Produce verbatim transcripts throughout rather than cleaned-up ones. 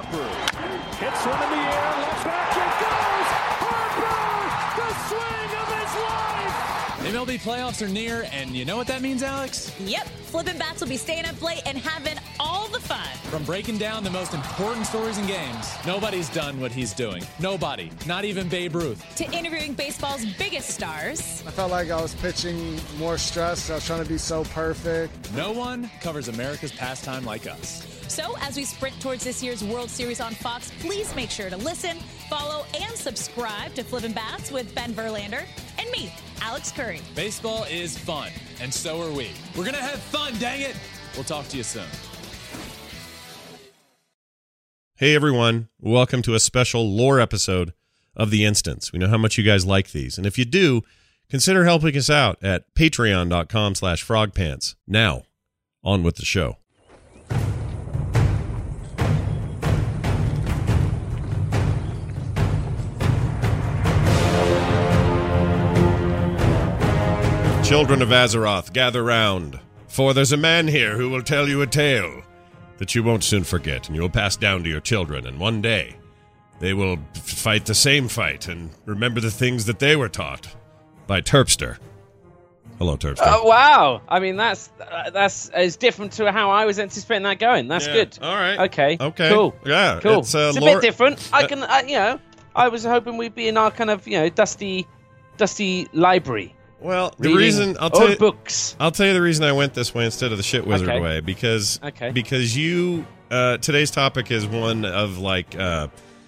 Harper hits one in the air, left back, it goes! Harper, the swing of his life! M L B playoffs are near, and you know what that means, Alex? Yep, Flippin' Bats will be staying up late and having all the fun. From breaking down the most important stories in games, nobody's done what he's doing. Nobody, not even Babe Ruth. To interviewing baseball's biggest stars. I felt like I was pitching more stressed. I was trying to be so perfect. No one covers America's pastime like us. So as we sprint towards this year's World Series on Fox, please make sure to listen, follow, and subscribe to Flippin' Bats with Ben Verlander and me, Alex Curry. Baseball is fun, and so are we. We're going to have fun, dang it! We'll talk to you soon. Hey everyone, welcome to a special lore episode of The Instance. We know how much you guys like these, and if you do, consider helping us out at patreon.com slash frogpants. Now, on with the show. Children of Azeroth, gather round, for there's a man here who will tell you a tale that you won't soon forget, and you will pass down to your children, and one day they will f- fight the same fight and remember the things that they were taught by Terpster. Hello, Terpster. Oh, wow. I mean, that's uh, that's as different to how I was anticipating that going. That's Yeah, good. all right. Okay. Okay. Cool. Yeah. Cool. It's, uh, It's a lore- bit different. I can, uh, you know, I was hoping we'd be in our kind of, you know, dusty, dusty library. Well, the reading reason I'll tell old you, books. I'll tell you the reason I went this way instead of the shit wizard Okay. way because Okay. because you uh, today's topic is one of like uh,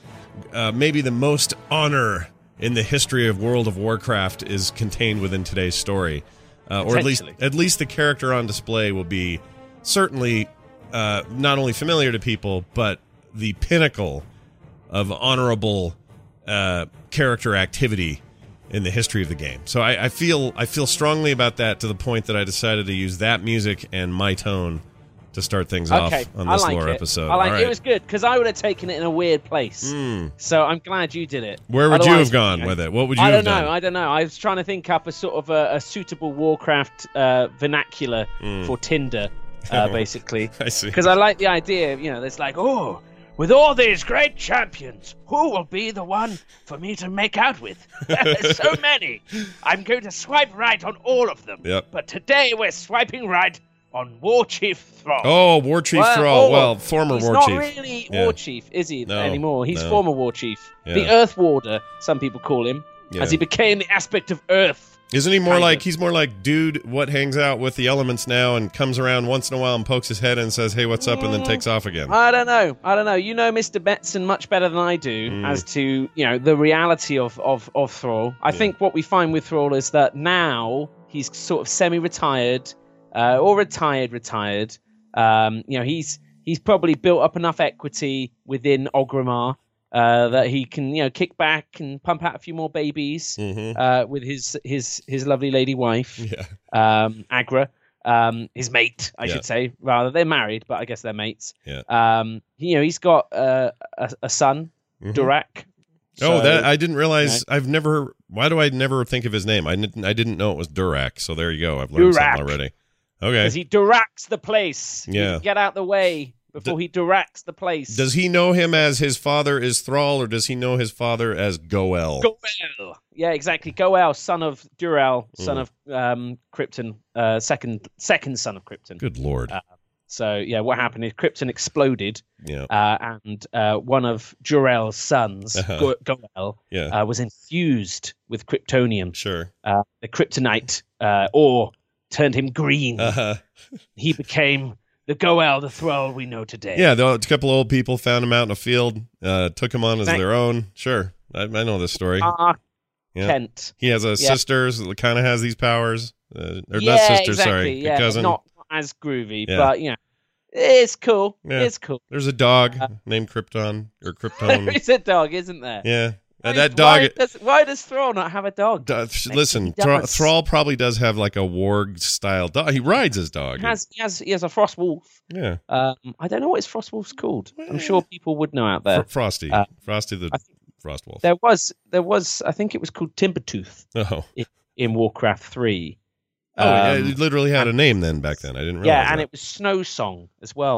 uh, maybe the most honor in the history of World of Warcraft is contained within today's story, uh, or at least Potentially. at least the character on display will be certainly uh, not only familiar to people but the pinnacle of honorable uh, character activity in the history of the game. So I, I feel I feel strongly about that to the point that I decided to use that music and my tone to start things Okay. off on I this like lore it. episode. I like All it. right. It was good because I would have taken it in a weird place. Mm. So I'm glad you did it. Where would you Otherwise, have gone you know, with it? What would you I have don't know. done? I don't know. I was trying to think up a sort of a, a suitable Warcraft uh, vernacular Mm. for Tinder, uh, basically. I see. Because I like the idea, you know, there's like, oh, with all these great champions, who will be the one for me to make out with? There's so many. I'm going to swipe right on all of them. Yep. But today we're swiping right on War Chief Thrall. Oh, War Chief Well, Thrall. oh, Well, former He's War not Chief. really Yeah. War Chief, is he, No, anymore? He's no. former War Chief. Yeah. The Earth Warder, some people call him, Yeah. as he became the aspect of Earth. Isn't he more kind like of. he's more like dude what hangs out with the elements now and comes around once in a while and pokes his head and says, "Hey, what's up?" and then takes off again. I don't know. I don't know. You know Mister Betson much better than I do Mm. as to, you know, the reality of, of, of Thrall. I think what we find with Thrall is that now he's sort of semi-retired uh, or retired, retired. Um, you know, he's he's probably built up enough equity within Orgrimmar uh, that he can, you know, kick back and pump out a few more babies Mhm. uh, with his, his, his lovely lady wife, Yeah. um, Agra. Um, his mate, I Yeah. should say. Rather, they're married, but I guess they're mates. Yeah. Um, you know, he's got uh, a, a son, Mhm. Durak. Oh, So- that I didn't realize. you I've never. Why do I never think of his name? I didn't. I didn't know it was Durak. So there you go. I've learned Durak. something already. Okay. because he Duraks the place. You Yeah. can get out the way before he Duraks the place. Does he know him as his father is Thrall, or does he know his father as Goel? Goel? Yeah, exactly. Goel, son of Dural, son Mm. of um, Krypton, uh, second second son of Krypton. Good lord. Uh, So yeah, what happened is Krypton exploded, yeah. uh, and uh, one of Jor-El's sons, Uh-huh. Go- Goel, Yeah. uh, was infused with Kryptonium. Sure. Uh, the kryptonite uh, ore turned him green. Uh huh. He became the Goel, the Thrall we know today. Yeah. The, a couple of old people found him out in a field, uh, took him on as Thank- their own. Sure. I, I know this story. Ah, Yeah. Kent. He has a yeah. sister that kind of has these powers, uh, or yeah, not sister. exactly. Sorry, Yeah, a cousin. not as groovy, Yeah. but you know, it's cool. Yeah. It's cool. There's a dog Uh, named Krypton or There Krypton. is a dog, isn't there? Yeah. Uh, Why- that dog. Why does, why does Thrall not have a dog? Uh, he listen, does. Thrall, Thrall probably does have like a warg style dog. He rides his dog. He has, he has he has a frost wolf. yeah. Um, I don't know what his frost wolf's called. I'm sure people would know out there. Fr- Frosty. Uh, Frosty the I think Frost Wolf. There was there was I think it was called Timbertooth oh. in, in Warcraft three. Oh, yeah, Um, it literally had a name then back then. I didn't realize yeah, and that. it was Snow Song as well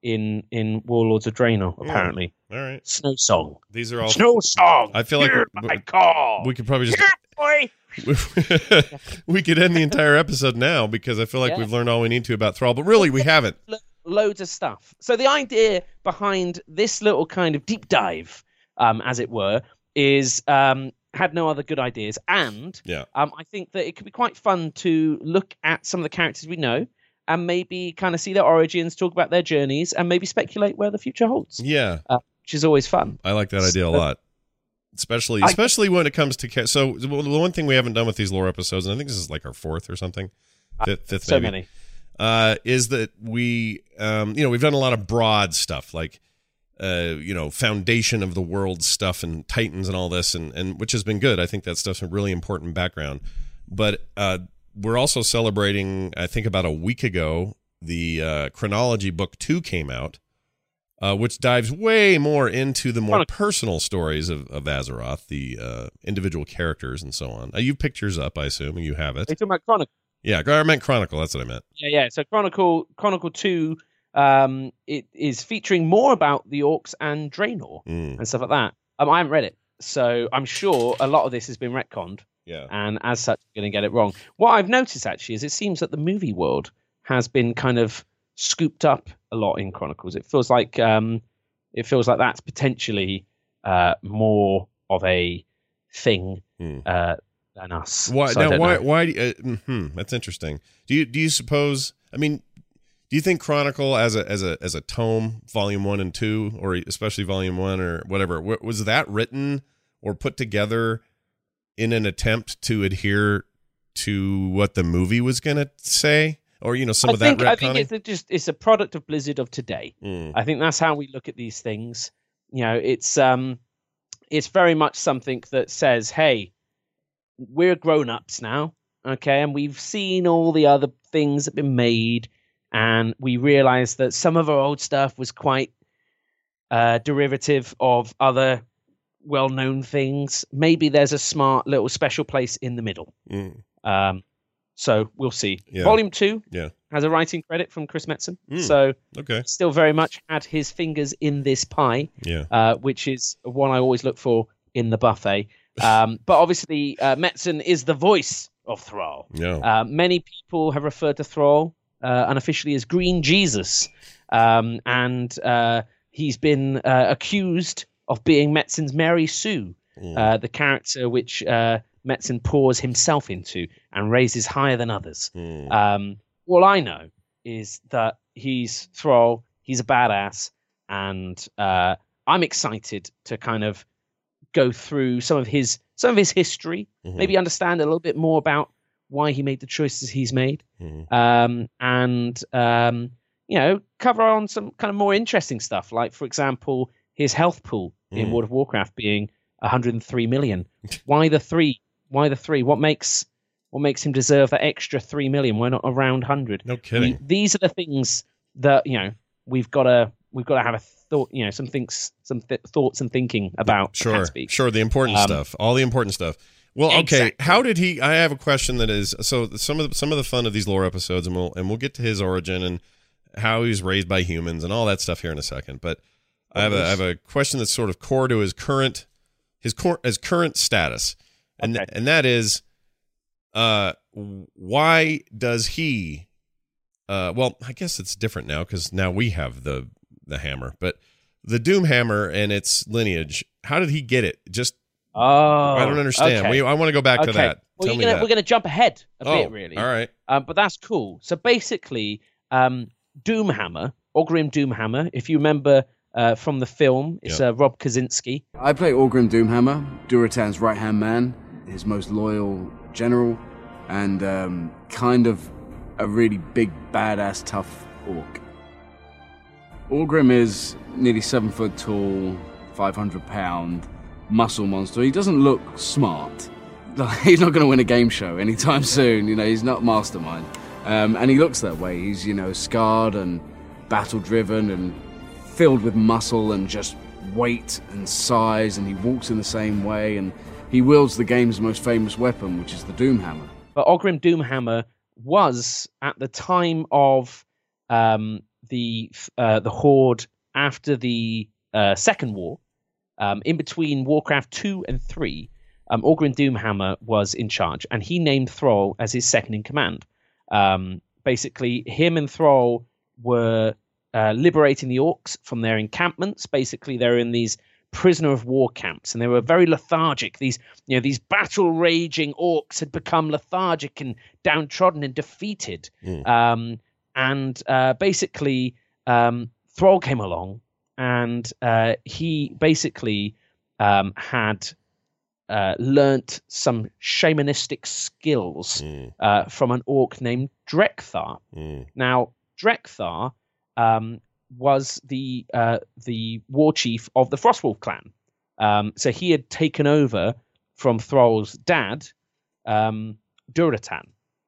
in in Warlords of Draenor. Apparently, all right. Snow Song. These are all Snow Song. I feel like Hear we, my call. we could probably just. Here, boy. We could end the entire episode now because I feel like Yeah. we've learned all we need to about Thrall, but really we haven't. Lo- Loads of stuff. So the idea behind this little kind of deep dive, um, as it were, is um, had no other good ideas, and Yeah. um, I think that it could be quite fun to look at some of the characters we know and maybe kind of see their origins, talk about their journeys, and maybe speculate where the future holds, Yeah. uh, which is always fun. I like that idea a So- lot. Especially I- especially when it comes to ca- so the one thing we haven't done with these lore episodes, and I think this is like our fourth or something. Fifth, fifth So maybe. many. Uh, is that we, um, you know, we've done a lot of broad stuff like, uh, you know, foundation of the world stuff and Titans and all this, and, and which has been good. I think that stuff's a really important background. But uh, we're also celebrating, I think about a week ago, the uh, Chronology Book two came out, uh, which dives way more into the more personal stories of, of Azeroth, the uh, individual characters and so on. Uh, you picked yours up, I assume, and you have Are you it. talking about Chronicle? Yeah, I meant Chronicle. That's what I meant. Yeah, yeah. So Chronicle, Chronicle Two, um, it is featuring more about the orcs and Draenor Mm, and stuff like that. Um, I haven't read it, so I'm sure a lot of this has been retconned, yeah. and as such, I'm going to get it wrong. What I've noticed actually is it seems that the movie world has been kind of scooped up a lot in Chronicles. It feels like um, it feels like that's potentially uh, more of a thing Mm. uh, than us. Why So I now? don't Why? know. Why? do- Uh, hmm, that's interesting. Do you do you suppose? I mean, do you think Chronicle as a as a as a tome, volume one and two, or especially volume one or whatever, wa- was that written or put together in an attempt to adhere to what the movie was going to say, or you know, some I of think, that I retconning? think it's a, just it's a product of Blizzard of today. Mm, I think that's how we look at these things. You know, it's um, it's very much something that says, "Hey, we're grown-ups now, okay, and we've seen all the other things that have been made, and we realize that some of our old stuff was quite uh, derivative of other well-known things. Maybe there's a smart little special place in the middle." mm, Um, so we'll see. Yeah. Volume two Yeah. has a writing credit from Chris Metzen, Mm. so okay. still very much had his fingers in this pie, Yeah. uh, which is one I always look for in the buffet. Um, but obviously, uh, Metzen is the voice of Thrall. Yeah. Uh, many people have referred to Thrall uh, unofficially as Green Jesus, um, and uh, he's been uh, accused of being Metzen's Mary Sue, Mm. uh, the character which uh, Metzen pours himself into and raises higher than others. Mm. Um, all I know is that he's Thrall, he's a badass, and uh, I'm excited to kind of go through some of his some of his history, Mhm. maybe understand a little bit more about why he made the choices he's made, Mhm. um, and um, you know, cover on some kind of more interesting stuff, like for example, his health pool in Mm. World of Warcraft being one hundred three million. Why the three? Why the three? What makes what makes him deserve that extra three million? Why not around hundred? No kidding. These are the things that you know we've got to we've got to have a thought. You know, some things, some th- thoughts and thinking about. Sure, Gatsby. sure. The important Um, stuff, all the important stuff. Well, okay. Exactly. How did he? I have a question that is so. Some of the, some of the fun of these lore episodes, and we'll and we'll get to his origin and how he was raised by humans and all that stuff here in a second. But I have a I have a question that's sort of core to his current his core his current status, and Okay. and that is, uh, why does he? Uh, well, I guess it's different now because now we have the the hammer, but the Doom hammer and its lineage. How did he get it? Just Oh, I don't understand. okay. We, I want to go back to Okay. that. Well, Tell you're me gonna, that. we're going to jump ahead a oh, bit, really. all right. Um, but that's cool. So basically, um, Doomhammer, Orgrim Doomhammer, if you remember uh, from the film, it's Yeah. uh, Rob Kaczynski. I play Orgrim Doomhammer, Durotan's right-hand man, his most loyal general, and um, kind of a really big, badass, tough orc. Orgrim is nearly seven foot tall, five hundred pound, muscle monster. He doesn't look smart. Like, he's not going to win a game show anytime soon. You know, he's not mastermind. Um, and he looks that way. He's, you know, scarred and battle-driven and filled with muscle and just weight and size, and he walks in the same way, and he wields the game's most famous weapon, which is the Doomhammer. But Orgrim Doomhammer was, at the time of um, the uh, the Horde after the uh, Second War, um, in between Warcraft two and three, um, Orgrim Doomhammer was in charge, and he named Thrall as his second in command. Um, basically, him and Thrall were uh, liberating the orcs from their encampments. Basically, they're in these prisoner of war camps, and they were very lethargic. These, you know, these battle raging orcs had become lethargic and downtrodden and defeated. Mm. Um, and uh, basically, um, Thrall came along, and uh, he basically um, had uh, learnt some shamanistic skills mm. uh, from an orc named Drekthar. Mm. Now, Drekthar um, was the uh, the war chief of the Frostwolf clan. Um, so he had taken over from Thrall's dad, um, Durotan.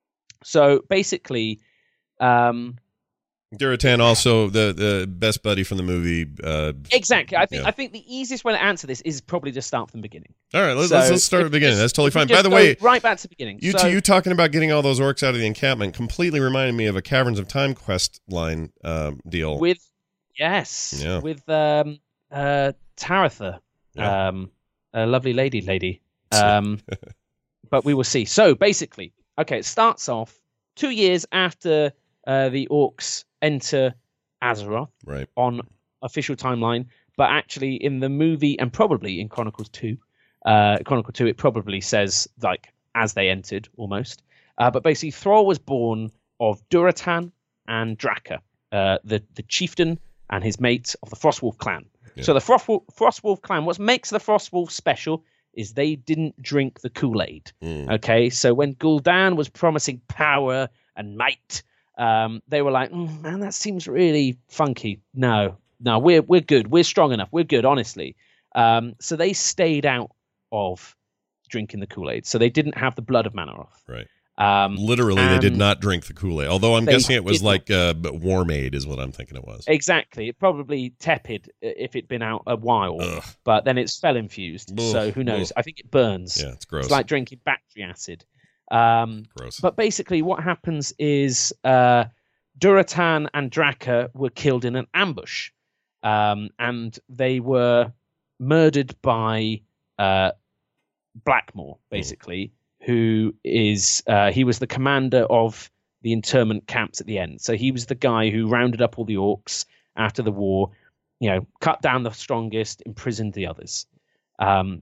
So basically, um, Durotan also the, the best buddy from the movie. Uh, exactly. I think yeah. I think the easiest way to answer this is probably to start from the beginning. All right, let's, so let's start at the beginning. Just, That's totally fine. By the go way, right back to the beginning. You, so, you talking about getting all those orcs out of the encampment completely reminded me of a Caverns of Time quest line um, deal. With yes, yeah. with um, uh, Taratha, yeah. um, a lovely lady, lady. Um, but we will see. So basically, okay, it starts off two years after uh, the orcs enter Azeroth, right, on official timeline, but actually in the movie and probably in Chronicles two, uh, Chronicle two, it probably says like as they entered almost. Uh, but basically, Thrall was born of Durotan and Draka, uh, the the chieftain and his mate of the Frostwolf clan. Yeah. So the Frostwolf, Frostwolf clan, what makes the Frostwolf special is they didn't drink the Kool-Aid. Mm. Okay, so when Gul'dan was promising power and might, um, they were like, mm, man, that seems really funky. No, no, we're we're good. We're strong enough. We're good, honestly. Um, so they stayed out of drinking the Kool-Aid. So they didn't have the blood of Manoroth. Right. Um, Literally, they did not drink the Kool-Aid. Although I'm guessing it was like uh, warm-aid is what I'm thinking it was. Exactly. It probably tepid if it'd been out a while. Ugh. But then it's fell infused. Ugh. So who knows? Ugh. I think it burns. Yeah, it's gross. It's like drinking battery acid. Um, gross. But basically what happens is uh, Durotan and Draka were killed in an ambush. Um, and they were murdered by uh, Blackmore, basically. Mm. Who is uh, he was the commander of the internment camps at the end. So he was the guy who rounded up all the orcs after the war, you know, cut down the strongest, imprisoned the others. Um,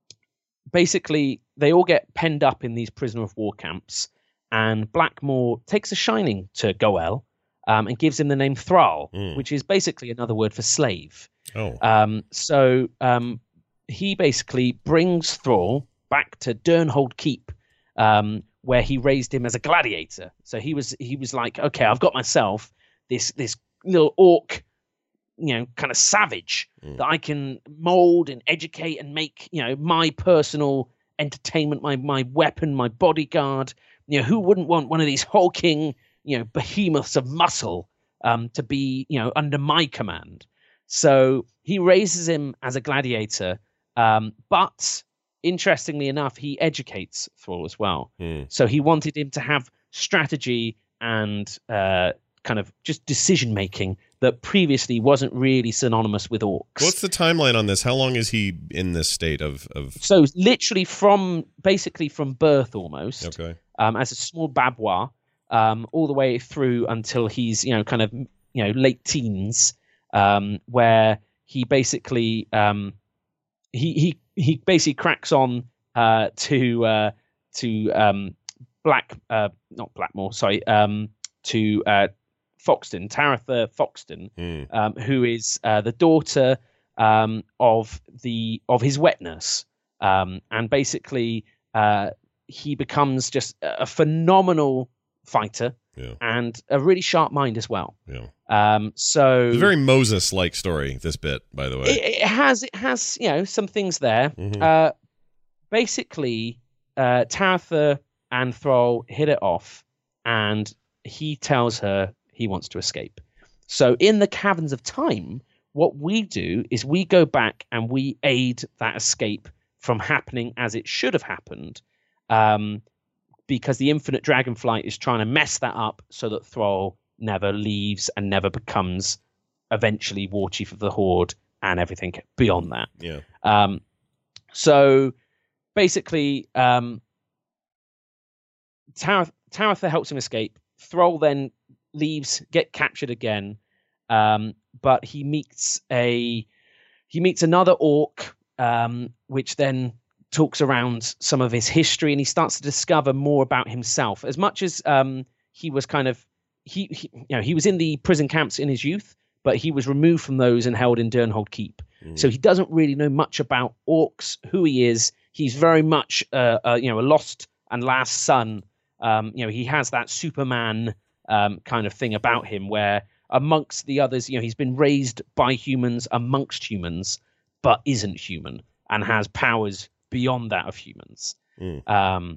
basically, they all get penned up in these prisoner of war camps, and Blackmore takes a shining to Goel um, and gives him the name Thrall, mm. which is basically another word for slave. Oh. Um, so um, he basically brings Thrall back to Durnhold Keep, um, where he raised him as a gladiator. So he was he was like, okay, I've got myself this this little orc, you know, kind of savage mm. that I can mold and educate and make, you know, my personal entertainment, my my weapon, my bodyguard. You know, who wouldn't want one of these hulking, you know, behemoths of muscle um, to be, you know, under my command? So he raises him as a gladiator, um, but interestingly enough, he educates Thrall as well. Mm. So he wanted him to have strategy and uh, kind of just decision making that previously wasn't really synonymous with orcs. What's the timeline on this? How long is he in this state of? of... So literally from basically from birth almost. Okay. Um, as a small babwa, um, all the way through until he's you know kind of you know late teens, um, where he basically um, he he. He basically cracks on uh, to uh, to um, Black, uh, not Blackmore, sorry, um, to uh, Foxton, Taratha Foxton, mm. um, who is uh, the daughter um, of the of his wet nurse, um, and basically uh, he becomes just a phenomenal fighter. Yeah. And a really sharp mind as well. Yeah. Um, so it's a very Moses-like story. This bit, by the way, it, it has it has you know some things there. Mm-hmm. Uh, basically, uh, Taratha and Thrall hit it off, and he tells her he wants to escape. So in the Caverns of Time, what we do is we go back and we aid that escape from happening as it should have happened. Um, because the Infinite Dragonflight is trying to mess that up so that Thrall never leaves and never becomes eventually war chief of the Horde and everything beyond that. Yeah. Um, so basically, um, Tar- Taratha helps him escape. Thrall then leaves, get captured again, um, but he meets a he meets another orc, um, which then talks around some of his history, and he starts to discover more about himself. As much as um, he was kind of he, he you know he was in the prison camps in his youth, but he was removed from those and held in Durnhold Keep. Mm. So he doesn't really know much about orcs, who he is. He's very much uh, uh, you know a lost and last son. Um, you know he has that Superman um, kind of thing about him, where amongst the others, you know he's been raised by humans amongst humans, but isn't human and has powers beyond that of humans. Mm. Um,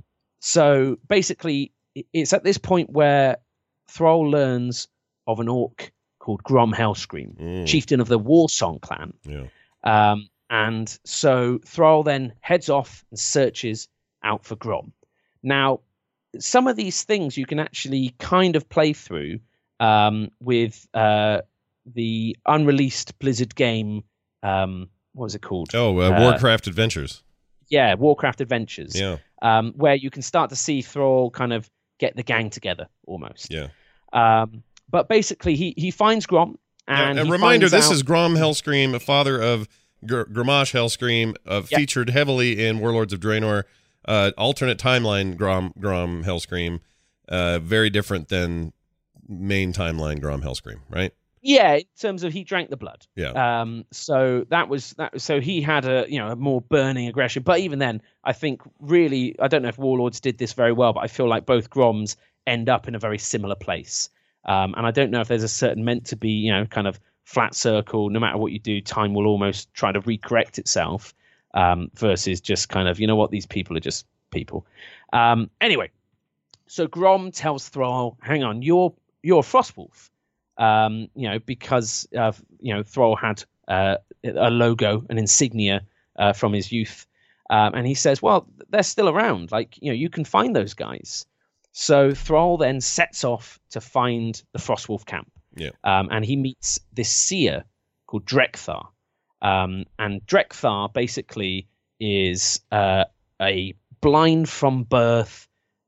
so basically, it's at this point where Thrall learns of an orc called Grom Hellscream, mm. chieftain of the Warsong clan. Yeah. Um, and so Thrall then heads off and searches out for Grom. Now, some of these things you can actually kind of play through um, with uh, the unreleased Blizzard game. Um, what was it called? Oh, uh, Warcraft uh, Adventures. Yeah, Warcraft Adventures. Yeah. Um, where you can start to see Thrall kind of get the gang together almost. Yeah. Um, but basically, he he finds Grom. And yeah, a he reminder, this out... is Grom Hellscream, father of Gr- Grommash Hellscream, uh, yep. featured heavily in Warlords of Draenor. Uh, alternate timeline Grom, Grom Hellscream. Uh, very different than main timeline Grom Hellscream, right? Yeah, in terms of he drank the blood. Yeah. Um. So that was that. So he had a you know a more burning aggression. But even then, I think really, I don't know if Warlords did this very well, but I feel like both Groms end up in a very similar place. Um. And I don't know if there's a certain meant to be you know kind of flat circle. No matter what you do, time will almost try to recorrect itself. Um. Versus just kind of you know what these people are just people. Um. Anyway, so Grom tells Thrall, "Hang on, you're you're a Frostwolf." Um, you know, because uh, you know Thrall had uh, a logo, an insignia uh, from his youth, um, and he says, "Well, they're still around. Like, you know, you can find those guys." So Thrall then sets off to find the Frostwolf camp, yeah, um, and he meets this seer called Drekthar, um, and Drekthar basically is uh, a blind from birth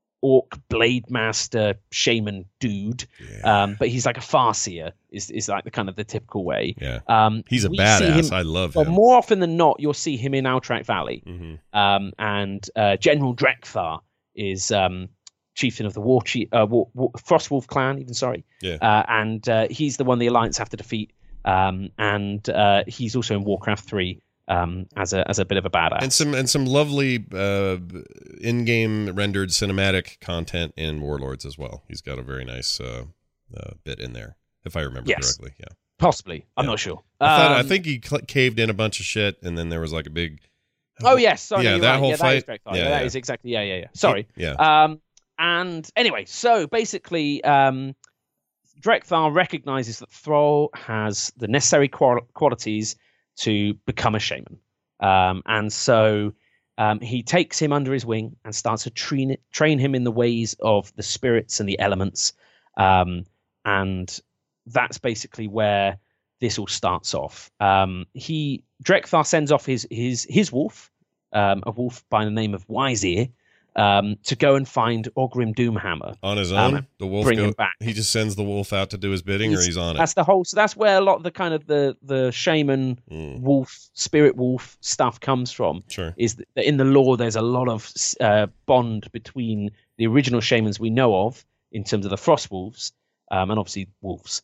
orc blade master shaman dude, yeah. um, but he's like a farseer is is like the kind of the typical way. Yeah, um, he's a badass. Him, I love him. Well, more often than not, you'll see him in Alterac Valley. Mm-hmm. Um, and uh, General Drekthar is um, chieftain of the War, Chief, uh, War, War Frostwolf clan. Even sorry, yeah, uh, and uh, he's the one the Alliance have to defeat. Um, and uh, he's also in Warcraft three. Um, as a as a bit of a badass, and some and some lovely uh, in-game rendered cinematic content in Warlords as well. He's got a very nice uh, uh, bit in there, if I remember yes. correctly. Yeah, possibly. I'm yeah. not sure. I, thought, um, I think he cl- caved in a bunch of shit, and then there was like a big. Oh yes, sorry, yeah, that right. whole yeah, fight. That is yeah, yeah, yeah, that is exactly. Yeah, yeah, yeah. Sorry. Yeah. Um, and anyway, so basically, um, Drekthar recognizes that Thrall has the necessary qual- qualities to become a shaman. Um, and so um, he takes him under his wing and starts to train, train him in the ways of the spirits and the elements. Um, and that's basically where this all starts off. Um, he Drekthar sends off his his his wolf, um, a wolf by the name of Wiseear, um, to go and find Orgrim Doomhammer on his own. Um, the wolf bring go, him back. He just sends the wolf out to do his bidding, he's, or he's on it. That's the whole. So that's where a lot of the kind of the the shaman mm. wolf, spirit wolf stuff comes from. Sure, is that in the lore there's a lot of uh, bond between the original shamans we know of in terms of the frost wolves, um, and obviously wolves.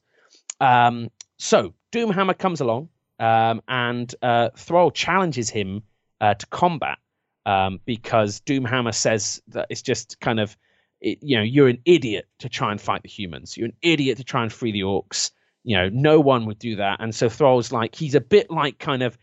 Um, so Doomhammer comes along, um, and uh, Thrall challenges him uh, to combat. Um, because Doomhammer says that it's just kind of, it, you know, you're an idiot to try and fight the humans. You're an idiot to try and free the orcs. You know, no one would do that. And so Thrall's like, he's a bit like kind of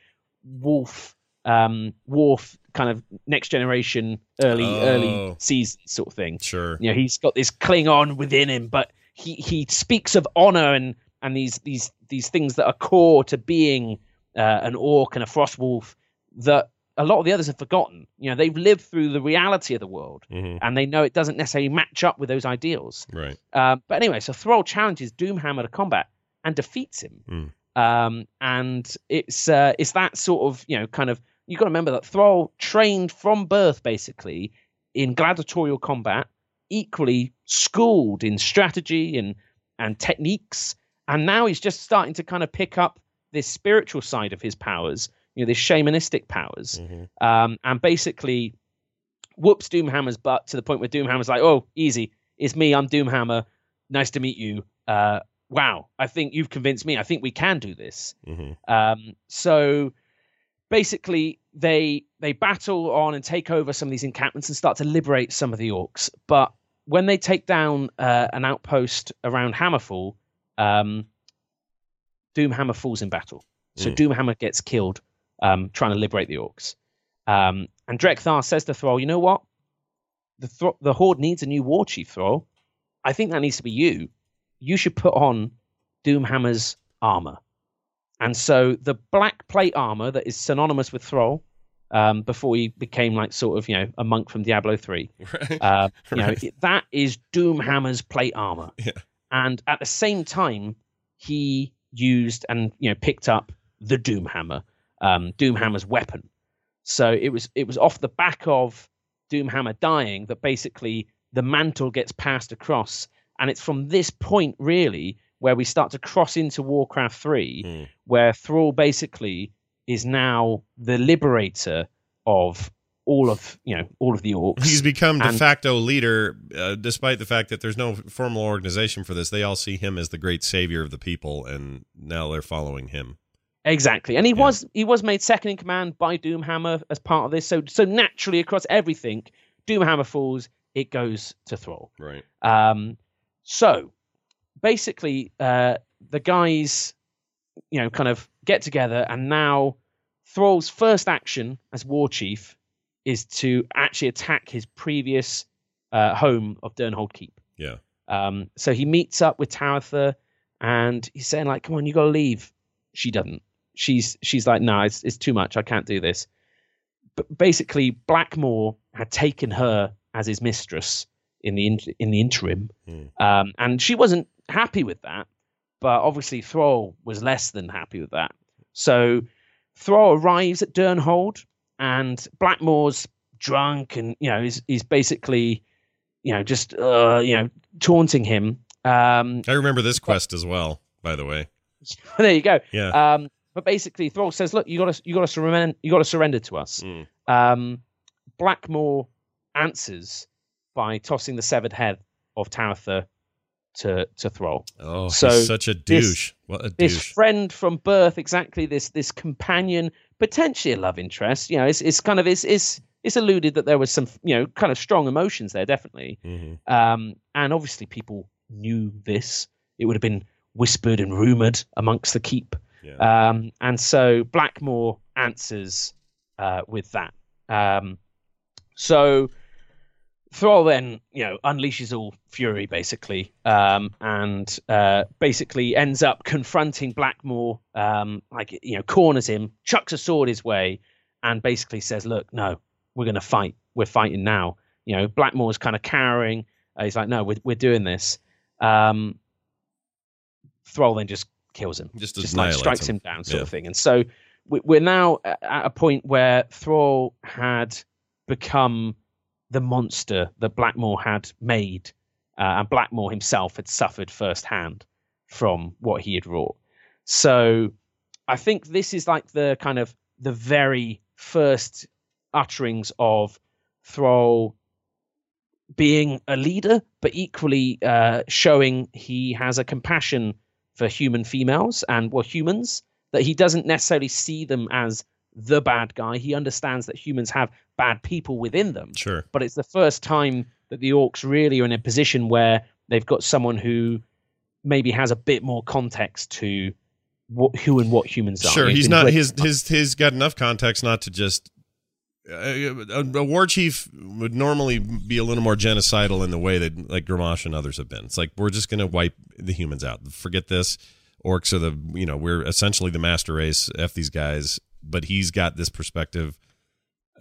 Wolf, um, Worf, kind of next generation, early, oh, early season sort of thing. Sure. You know, he's got this Klingon within him, but he, he speaks of honor and, and these, these, these things that are core to being uh, an orc and a frost wolf that a lot of the others have forgotten. You know, they've lived through the reality of the world, Mhm. and they know it doesn't necessarily match up with those ideals. Right. Um, but anyway, so Thrall challenges Doomhammer to combat and defeats him. Mm. Um, and it's uh, it's that sort of, you know, kind of, you got to remember that Thrall trained from birth basically in gladiatorial combat, equally schooled in strategy and and techniques, and now he's just starting to kind of pick up this spiritual side of his powers, you know, this shamanistic powers, Mm-hmm. um, and basically whoops Doomhammer's butt to the point where Doomhammer's like, "Oh, easy, it's me, I'm Doomhammer. Nice to meet you. Uh, wow, I think you've convinced me. I think we can do this." Mm-hmm. Um, so basically, they they battle on and take over some of these encampments and start to liberate some of the orcs. But when they take down uh, an outpost around Hammerfall, um, Doomhammer falls in battle. So Mm. Doomhammer gets killed um, trying to liberate the orcs. Um, and Drekthar says to Thrall, "You know what? The Thro- the Horde needs a new war chief, Thrall. I think that needs to be you. You should put on Doomhammer's armor." And so the black plate armor that is synonymous with Thrall, um, before he became like sort of, you know, a monk from Diablo three, Right. uh, you know, Right. it- that is Doomhammer's plate armor. Yeah. And at the same time, he used and, you know, picked up the Doomhammer, um, Doomhammer's weapon. So it was it was off the back of Doomhammer dying that basically the mantle gets passed across, and it's from this point really where we start to cross into Warcraft three, Mm. where Thrall basically is now the liberator of all of, you know, all of the orcs. He's become de And- facto leader, uh, despite the fact that there's no formal organization for this. They all see him as the great savior of the people, and now they're following him. Exactly, and he Yeah. was he was made second in command by Doomhammer as part of this. So so naturally across everything, Doomhammer falls, it goes to Thrall. Right. Um, so basically, uh, the guys, you know, kind of get together, and now Thrall's first action as war chief is to actually attack his previous uh, home of Durnhold Keep. Yeah. Um, so he meets up with Taratha, and he's saying like, "Come on, you got to leave." She doesn't. She's she's like, "No, it's it's too much. I can't do this." But basically, Blackmore had taken her as his mistress in the in, in the interim, Hmm. um, and she wasn't happy with that. But obviously, Thrall was less than happy with that. So Thrall arrives at Durnhold, and Blackmore's drunk, and you know, he's he's basically, you know, just uh, you know, taunting him. Um, I remember this quest as well, by the way. there you go. Yeah. Um, but basically, Thrall says, "Look, you got to, you got to surrender, you got to surrender to us." Mm. Um, Blackmore answers by tossing the severed head of Taratha to to Thrall. Oh, So he's such a this- douche. What a This douche. friend from birth, exactly this this companion, potentially a love interest. You know, it's it's kind of it's it's it's alluded that there was some, you know, kind of strong emotions there, definitely. Mhm. Um, and obviously, people knew this. It would have been whispered and rumored amongst the keep. Yeah. Um, and so Blackmore answers uh, with that. Um, so Thrall then, you know, unleashes all fury basically, um, and uh, basically ends up confronting Blackmore, um, like, you know, corners him, chucks a sword his way, and basically says, "Look, no, we're going to fight. We're fighting now." You know, Blackmore's kind of cowering. Uh, he's like, "No, we're we're doing this." Um, Thrall then just kills him, Just just like annihilates strikes him. him down, sort Yeah. of thing. And so we- we're now at a point where Thrall had become the monster that Blackmore had made, uh, and Blackmore himself had suffered firsthand from what he had wrought. So I think this is like the kind of the very first utterings of Thrall being a leader, but equally uh, showing he has a compassion for human females and, well, humans, that he doesn't necessarily see them as the bad guy. He understands that humans have bad people within them. Sure. But it's the first time that the orcs really are in a position where they've got someone who maybe has a bit more context to what, who and what humans are. Sure, You know, he's been not bred- his his he's got enough context not to just uh, a, a war chief would normally be a little more genocidal in the way that like Grommash and others have been. It's like, we're just going to wipe the humans out. Forget this. Orcs are the, you know, we're essentially the master race. F these guys. But he's got this perspective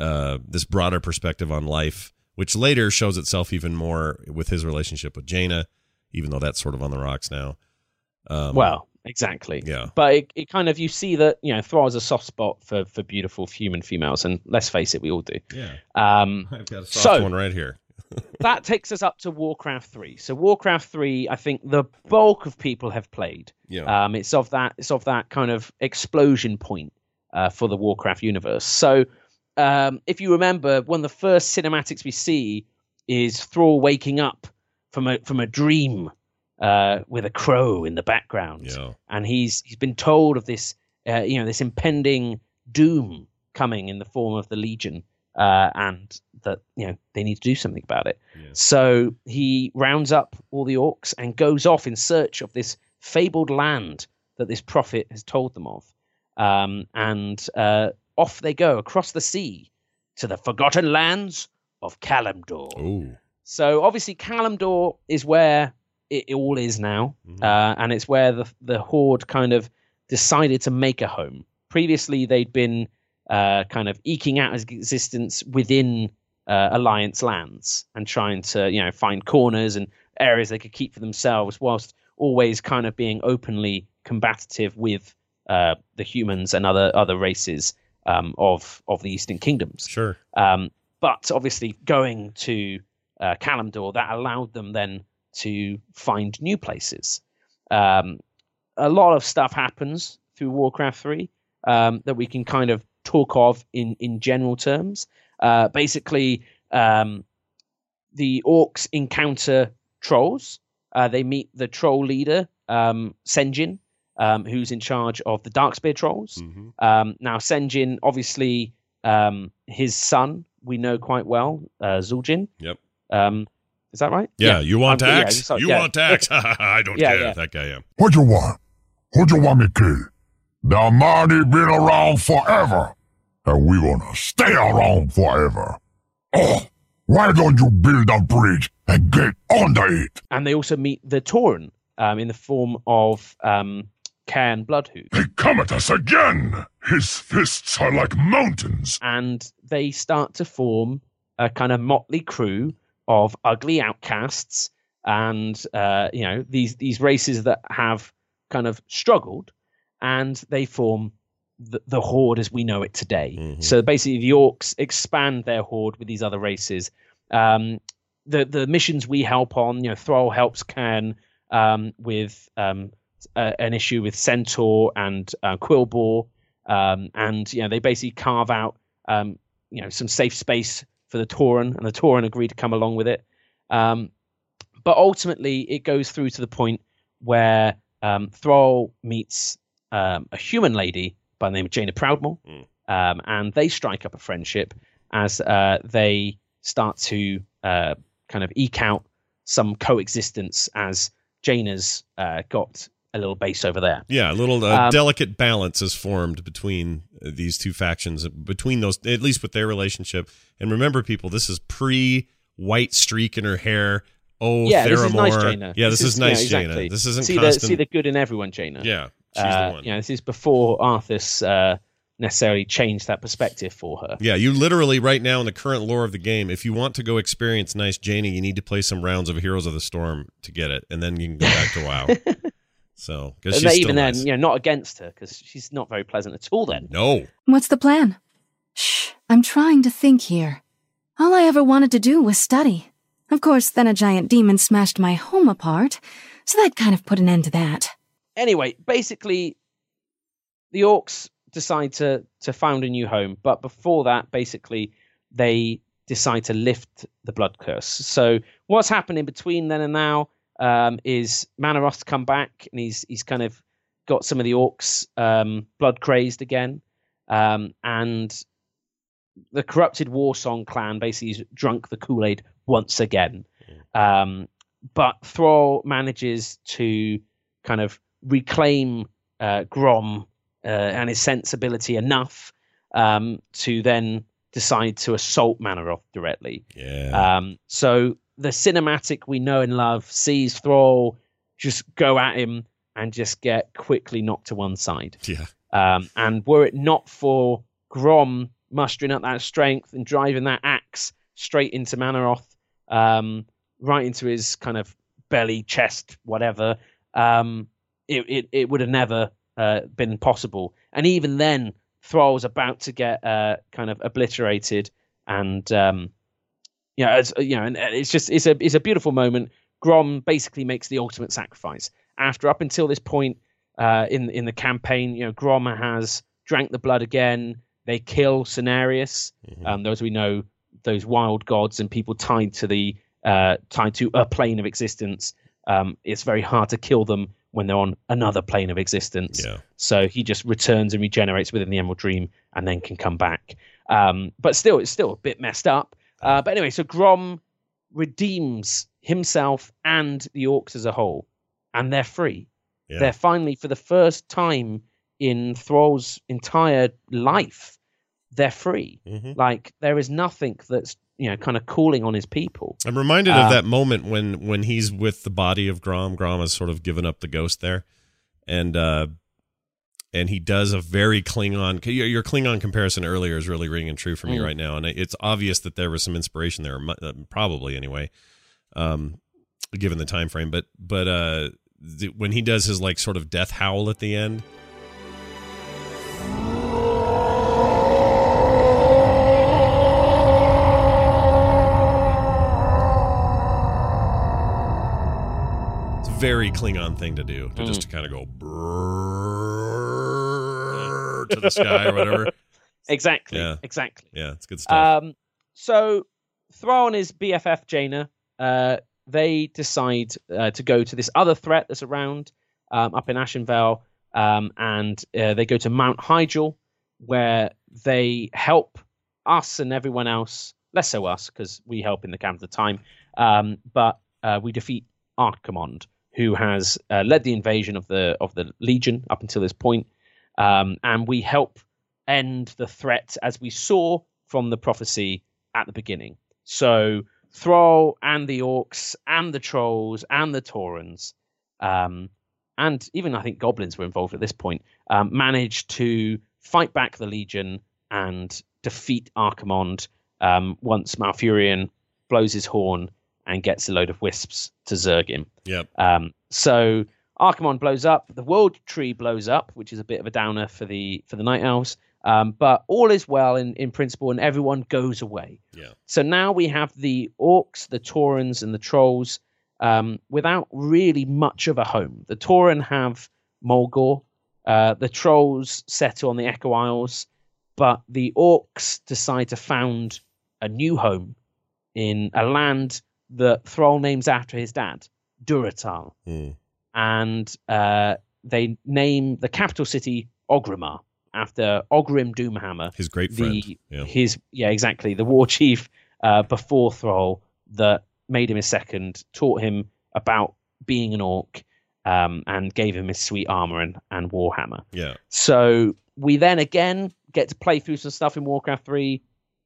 uh, this broader perspective on life, which later shows itself even more with his relationship with Jaina, even though that's sort of on the rocks now. Um, well, exactly. Yeah. But it, it kind of, you see that, you know, Thrall has a soft spot for, for beautiful human females, and let's face it, we all do. Yeah. Um, I've got a soft so, one right here. That takes us up to Warcraft three. So Warcraft three, I think the bulk of people have played. Yeah. Um, it's of that it's of that kind of explosion point uh, for the Warcraft universe. So um, if you remember, one of the first cinematics we see is Thrall waking up from a from a dream uh, with a crow in the background, Yeah. and he's he's been told of this uh, you know this impending doom coming in the form of the Legion. Uh, and that, you know, they need to do something about it. Yeah. So he rounds up all the orcs and goes off in search of this fabled land that this prophet has told them of. Um, and uh, off they go across the sea to the forgotten lands of Kalimdor. Ooh. So obviously Kalimdor is where it, it all is now. Mhm. Uh, and it's where the, the Horde kind of decided to make a home. Previously, they'd been Uh, kind of eking out his existence within uh, Alliance lands and trying to, you know, find corners and areas they could keep for themselves, whilst always kind of being openly combative with uh, the humans and other other races um, of of the Eastern Kingdoms. Sure. Um, but obviously, going to uh, Kalimdor, that allowed them then to find new places. Um, a lot of stuff happens through Warcraft three um, that we can kind of talk of in in general terms. Uh basically um the orcs encounter trolls. Uh they meet the troll leader, um Sen'jin, um who's in charge of the Darkspear trolls. Mm-hmm. Um now Sen'jin, obviously, um his son we know quite well, uh Zul'jin. Yep. Um is that right? Yeah, you want Um, yeah, axe? so- you yeah. want axe? I don't Yeah, care yeah. if that guy am. What you want? Who you want me kill? The money been around forever, and we gonna stay around forever. Oh, why don't you build a bridge and get under it? And they also meet the Tauren um in the form of um Cairn Bloodhoof. They come at us again. His fists are like mountains. And they start to form a kind of motley crew of ugly outcasts, and uh, you know these these races that have kind of struggled, and they form the, the Horde as we know it today. Mhm. So basically, the orcs expand their Horde with these other races. Um, the the missions we help on, you know, Thrall helps Cairn um, with um, uh, an issue with Centaur and uh, Quillbore, um, and you know they basically carve out um, you know some safe space for the Tauren, and the Tauren agree to come along with it. Um, but ultimately, it goes through to the point where um, Thrall meets um, a human lady by the name of Jaina Proudmoore, Mm. um, and they strike up a friendship as uh, they start to uh, kind of eke out some coexistence as Jaina's uh, got a little base over there. Yeah, a little uh, Um, delicate balance is formed between uh, these two factions, between those, at least with their relationship. And remember, people, this is pre-white streak in her hair. Oh, Yeah, this is Theramore. nice Jaina. Yeah, this, is, nice yeah, Jaina. exactly. This isn't see constant. the see the good in everyone, Jaina. Yeah, she's Uh, the one. You know, this is before Arthas uh, necessarily changed that perspective for her. Yeah, you literally right now in the current lore of the game, if you want to go experience nice Jaina, you need to play some rounds of Heroes of the Storm to get it, and then you can go back to WoW. So, because And she's even still then, nice. you know, not against her because she's not very pleasant at all. Then No. What's the plan? Shh, I'm trying to think here. All I ever wanted to do was study. Of course, then a giant demon smashed my home apart, so that kind of put an end to that. anyway, basically, the orcs decide to to found a new home, but before that, basically, they decide to lift the blood curse. So what's happening between then and now um, is Manaroth's come back, and he's he's kind of got some of the orcs um, blood crazed again, um, and the corrupted Warsong clan basically has drunk the Kool-Aid once again. Um, but Thrall manages to kind of reclaim uh, Grom uh, and his sensibility enough um, to then decide to assault Manaroth directly. Yeah. Um, so the cinematic we know and love sees Thrall just go at him and just get quickly knocked to one side. Yeah. Um, and were it not for Grom mustering up that strength and driving that axe straight into Manaroth, um, right into his kind of belly, chest, whatever, um, it, it, it would have never uh, been possible. And even then, Thrall's about to get uh, kind of obliterated, and um, you know, it's, you know, and it's just it's a it's a beautiful moment. Grom basically makes the ultimate sacrifice. After up until this point uh, in in the campaign, you know, Grom has drank the blood again. They kill Cenarius. Mm-hmm. Um, those we know, those wild gods and people tied to the uh, tied to a plane of existence. Um, it's very hard to kill them when they're on another plane of existence. Yeah. So he just returns and regenerates within the Emerald Dream and then can come back. Um, but still, it's still a bit messed up. Uh, but anyway, so Grom redeems himself and the orcs as a whole, and they're free. Yeah. They're finally, for the first time in Thrall's entire life, they're free. Mm-hmm. Like, there is nothing that's, you know, kind of calling on his people. I'm reminded uh, of that moment when when he's with the body of Grom. Grom has sort of given up the ghost there, and uh, and he does a very Klingon. Your Klingon comparison earlier is really ringing true for me mm. right now, and it's obvious that there was some inspiration there, probably anyway, um, given the time frame. But but uh, the, when he does his like sort of death howl at the end. Very Klingon thing to do, to mm. just to kind of go brrrr to the sky or whatever. Exactly. Yeah. Exactly. Yeah, it's good stuff. Um, so Thrall and his B F F Jaina, uh, they decide uh, to go to this other threat that's around um, up in Ashenvale, um, and uh, they go to Mount Hyjal, where they help us and everyone else, less so us because we help in the camp at the time, um, but uh, we defeat Archimonde, who has uh, led the invasion of the of the Legion up until this point. Um, and we help end the threat as we saw from the prophecy at the beginning. So Thrall and the orcs and the trolls and the Taurens, um, and even I think goblins were involved at this point, um, managed to fight back the Legion and defeat Archimonde um, once Malfurion blows his horn and gets a load of wisps to zerg him. Yep. Um, so Archimonde blows up, the World Tree blows up, which is a bit of a downer for the for the Night Elves. Um, but all is well in, in principle, and everyone goes away. Yeah. So now we have the orcs, the Taurens, and the trolls um, without really much of a home. The Tauren have Mulgore, uh, the trolls settle on the Echo Isles, but the orcs decide to found a new home in a land that Thrall names after his dad, Durotar. Mm. And uh, they name the capital city Orgrimmar after Ogrim Doomhammer. His great friend. The, yeah. His, yeah, exactly. The war chief uh, before Thrall that made him his second, taught him about being an orc, um, and gave him his sweet armor and, and Warhammer. Yeah. So we then again get to play through some stuff in Warcraft three.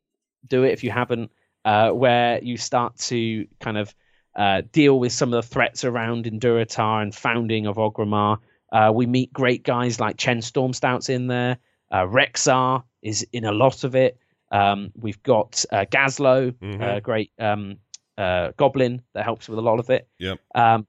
Do it if you haven't. Uh, where you start to kind of uh, deal with some of the threats around in Durotar and founding of Orgrimmar. Uh, we meet great guys like Chen Stormstout's in there. Uh, Rexar is in a lot of it. Um, we've got uh, Gazlo, mm-hmm. a great um, uh, goblin that helps with a lot of it. Yep. Um,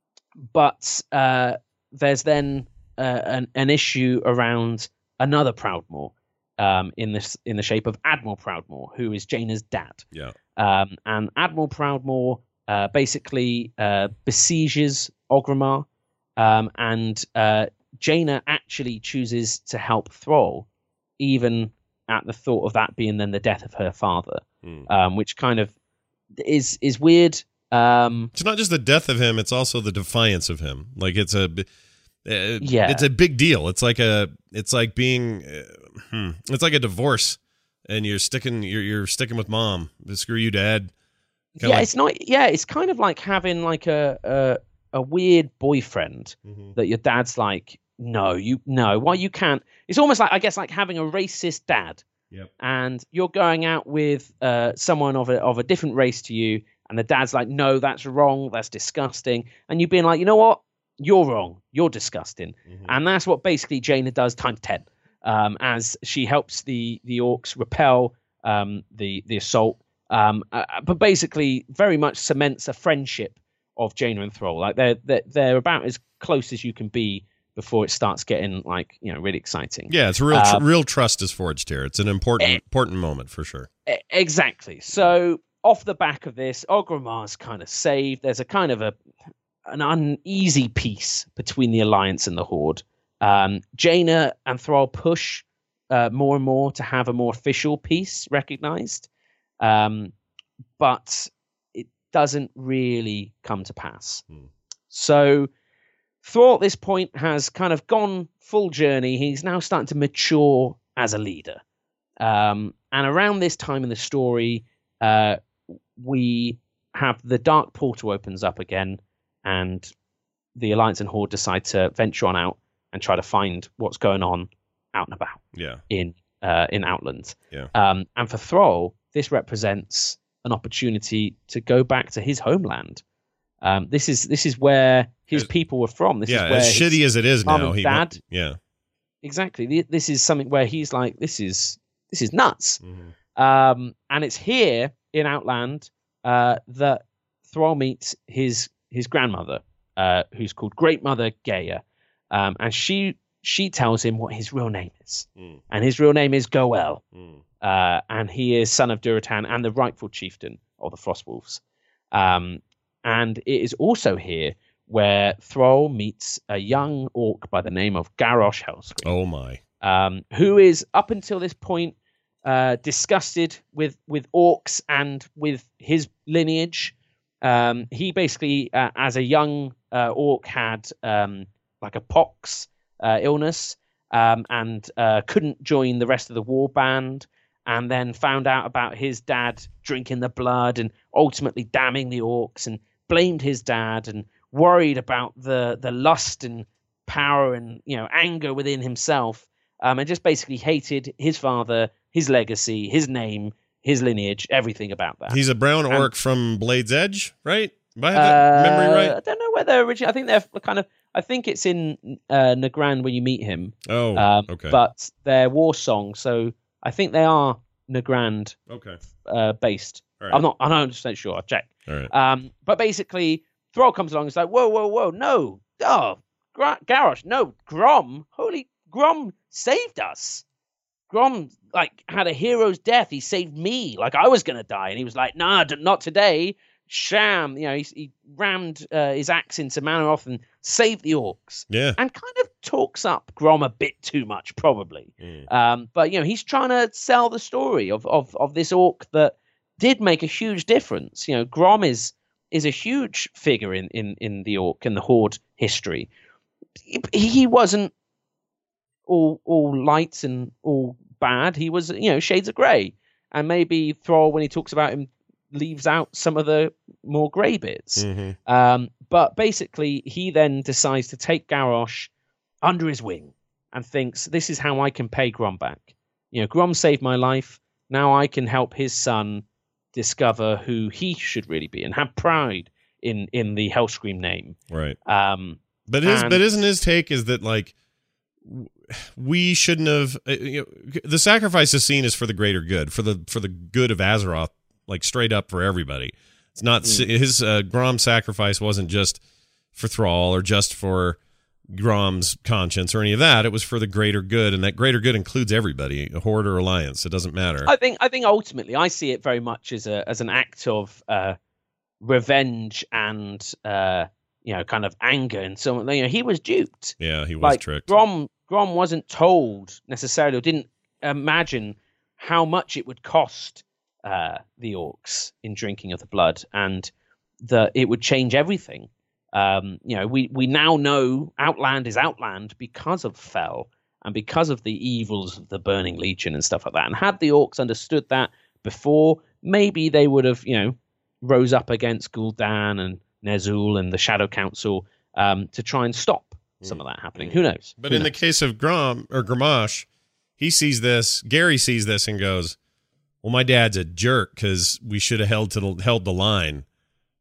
but uh, there's then uh, an, an issue around another Proudmoore. Um, in this, in the shape of Admiral Proudmoore, who is Jaina's dad. Yeah. Um, and Admiral Proudmoore uh, basically uh, besieges Orgrimmar, um, and uh, Jaina actually chooses to help Thrall, even at the thought of that being then the death of her father, mm. um, which kind of is is weird. Um, it's not just the death of him; it's also the defiance of him. Like it's a. Uh, yeah, it's a big deal. It's like a, it's like being, uh, hmm, it's like a divorce, and you're sticking, you're you're sticking with mom. Screw you, dad. Kinda yeah, like, it's not. Yeah, it's kind of like having like a a, a weird boyfriend mm-hmm. that your dad's like, no, you no, why you can't. It's almost like I guess like having a racist dad. Yep. And you're going out with uh, someone of a of a different race to you, and the dad's like, no, that's wrong, that's disgusting, and you being like, you know what? You're wrong. You're disgusting. Mm-hmm. And that's what basically Jaina does times ten. um, as she helps the the orcs repel um, the the assault. Um, uh, but basically, very much cements a friendship of Jaina and Thrall. Like they're, they're they're about as close as you can be before it starts getting like you know really exciting. Yeah, it's real tr- um, real trust is forged here. It's an important e- important moment for sure. Exactly. So off the back of this, Orgrimmar's kind of saved. There's a kind of a an uneasy peace between the Alliance and the Horde. Um, Jaina and Thrall push uh, more and more to have a more official peace recognized. Um, but it doesn't really come to pass. Hmm. So Thrall at this point has kind of gone full journey. He's now starting to mature as a leader. Um, and around this time in the story, uh, we have the Dark Portal opens up again, and the Alliance and Horde decide to venture on out and try to find what's going on out and about. Yeah. In uh, in Outland. Yeah. Um, and for Thrall, this represents an opportunity to go back to his homeland. Um, this is this is where his as, people were from. This yeah, is where as shitty as it is now, and he dad. went, yeah, exactly. This is something where he's like, this is this is nuts. Mm-hmm. Um, and it's here in Outland uh, that Thrall meets his his grandmother, uh, who's called Great Mother Gaia, um, and she she tells him what his real name is, mm. and his real name is Goel. Mm. Uh, and he is son of Durotan and the rightful chieftain of the Frostwolves. Um, and it is also here where Thrall meets a young orc by the name of Garrosh Hellscream. Oh my! Um, who is up until this point uh, disgusted with with orcs and with his lineage. Um, he basically, uh, as a young uh, orc, had um, like a pox uh, illness um, and uh, couldn't join the rest of the war band. And then found out about his dad drinking the blood and ultimately damning the orcs, and blamed his dad and worried about the the lust and power and you know anger within himself, um, and just basically hated his father, his legacy, his name, his lineage, everything about that. He's a brown orc and, from Blade's Edge, right? If I have uh, that memory right? I don't know whether originally. I think they're kind of. I think it's in uh, Nagrand when you meet him. Oh, um, okay. But they're war songs, so. I think they are Nagrand okay. uh, based. Right. I'm not. I'm not one hundred percent sure. I'll check. All right. Um, but basically, Thrall comes along and is like, "Whoa, whoa, whoa! No, oh, Gra- Garrosh, no, Grom, holy Grom saved us. Grom like had a hero's death. He saved me. Like I was gonna die, and he was like, Nah, d- not today. Sham. You know, he, he rammed uh, his axe into Manoroth and saved the orcs. Yeah. And kind of talks up Grom a bit too much, probably. Mm. Um, but you know, he's trying to sell the story of of of this orc that did make a huge difference. You know, Grom is is a huge figure in in in the orc and the Horde history. He, he wasn't all all light and all bad. He was, you know, shades of grey. And maybe Thrall, when he talks about him, leaves out some of the more grey bits. Mm-hmm. Um, but basically, he then decides to take Garrosh under his wing and thinks, this is how I can pay Grom back. You know, Grom saved my life. Now I can help his son discover who he should really be and have pride in in the Hellscream name. Right. Um, but his and, but isn't his take is that like we shouldn't have uh, you know, the sacrifice is seen as for the greater good, for the for the good of Azeroth, like straight up for everybody. It's not mm. his uh, Grom sacrifice wasn't just for Thrall or just for Grom's conscience or any of that. It was for the greater good, and that greater good includes everybody, a Horde or Alliance. It doesn't matter. I think I think ultimately I see it very much as a as an act of uh, revenge and uh, you know, kind of anger and so on. You know, he was duped. Yeah, he was like, tricked. Grom Grom wasn't told necessarily, or didn't imagine how much it would cost uh, the orcs in drinking of the blood, and that it would change everything. Um, you know, we, we now know Outland is Outland because of Fel and because of the evils of the Burning Legion and stuff like that. And had the orcs understood that before, maybe they would have, you know, rose up against Gul'dan and Ner'zhul and the Shadow Council um, to try and stop some of that happening. Who knows? But Who in knows? the case of Grom or Grommash, he sees this. Gary sees this and goes, "Well, my dad's a jerk because we should have held to the held the line.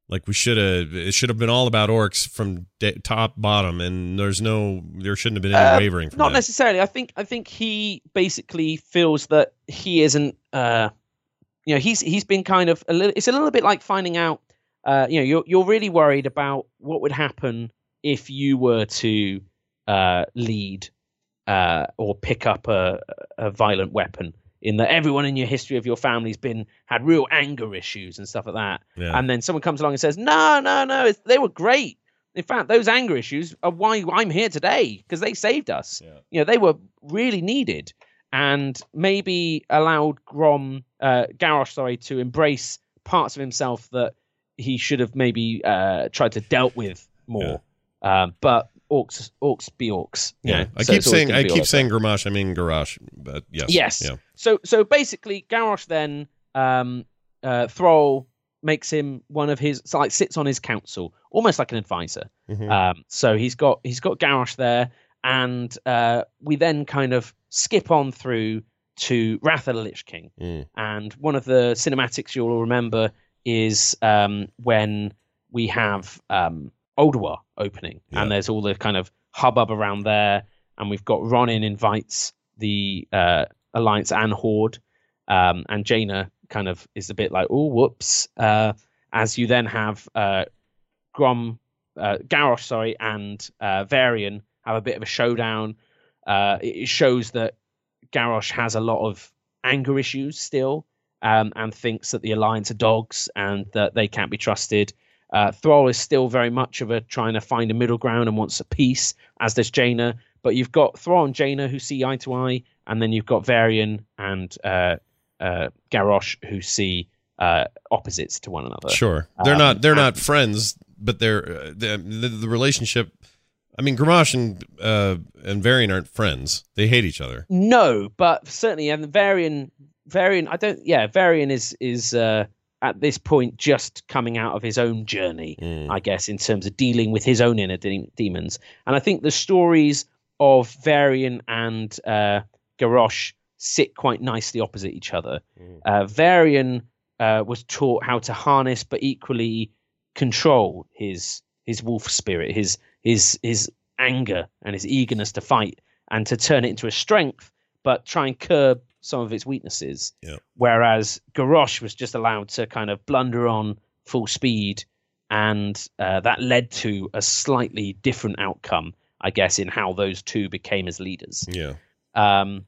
Like we should have, it should have been all about orcs from de- top bottom, and there's no, there shouldn't have been any Uh, wavering from not that. necessarily. I think I think he basically feels that he isn't. Uh, you know, he's he's been kind of a little. It's a little bit like finding out. Uh, you know, you're you're really worried about what would happen if you were to uh, lead uh, or pick up a, a violent weapon. In that everyone in your history of your family's been had real anger issues and stuff like that, Yeah. and then someone comes along and says, "No, no, no, it's, they were great. In fact, those anger issues are why I'm here today because they saved us. Yeah. You know, they were really needed." And maybe allowed Grom, uh, Garrosh, sorry, to embrace parts of himself that he should have maybe uh, tried to dealt with more. Yeah. Um, but orcs, orcs be orcs. You Yeah, know? I So keep it's always saying gonna I be keep all saying Garmash. I mean Garrosh, but yes, Yes. yeah. So so basically, Garrosh then um, uh, Thrall makes him one of his, so like sits on his council, almost like an advisor. Mhm. Um, so he's got he's got Garrosh there, and uh, we then kind of skip on through to Wrath of the Lich King. Mm. And one of the cinematics you'll remember is um, when we have um, Ulduar opening, Yeah. and there's all the kind of hubbub around there, and we've got Ronin invites the uh, Alliance and Horde, um, and Jaina kind of is a bit like, oh, whoops, uh, as you then have uh, Grom, uh, Garrosh, sorry, and uh, Varian have a bit of a showdown. Uh, it shows that Garrosh has a lot of anger issues still, um, and thinks that the Alliance are dogs and that they can't be trusted. Uh, Thrall is still very much of a trying to find a middle ground and wants a peace, as does Jaina. But you've got Thrall and Jaina who see eye to eye, and then you've got Varian and uh, uh, Garrosh who see uh, opposites to one another. Sure, they're Um, not they're and- not friends, but they're uh, the, the the relationship. I mean, Garmash and uh, and Varian aren't friends; they hate each other. No, but certainly, and Varian, Varian, I don't. Yeah, Varian is is uh, at this point just coming out of his own journey, Mm. I guess, in terms of dealing with his own inner de- demons. And I think the stories of Varian and uh, Garrosh sit quite nicely opposite each other. Mm. Uh, Varian uh, was taught how to harness, but equally control his his wolf spirit, his his his anger and his eagerness to fight, and to turn it into a strength, but try and curb some of its weaknesses. Yeah. Whereas Garrosh was just allowed to kind of blunder on full speed, and uh, that led to a slightly different outcome, I guess, in how those two became as leaders. Yeah, Um,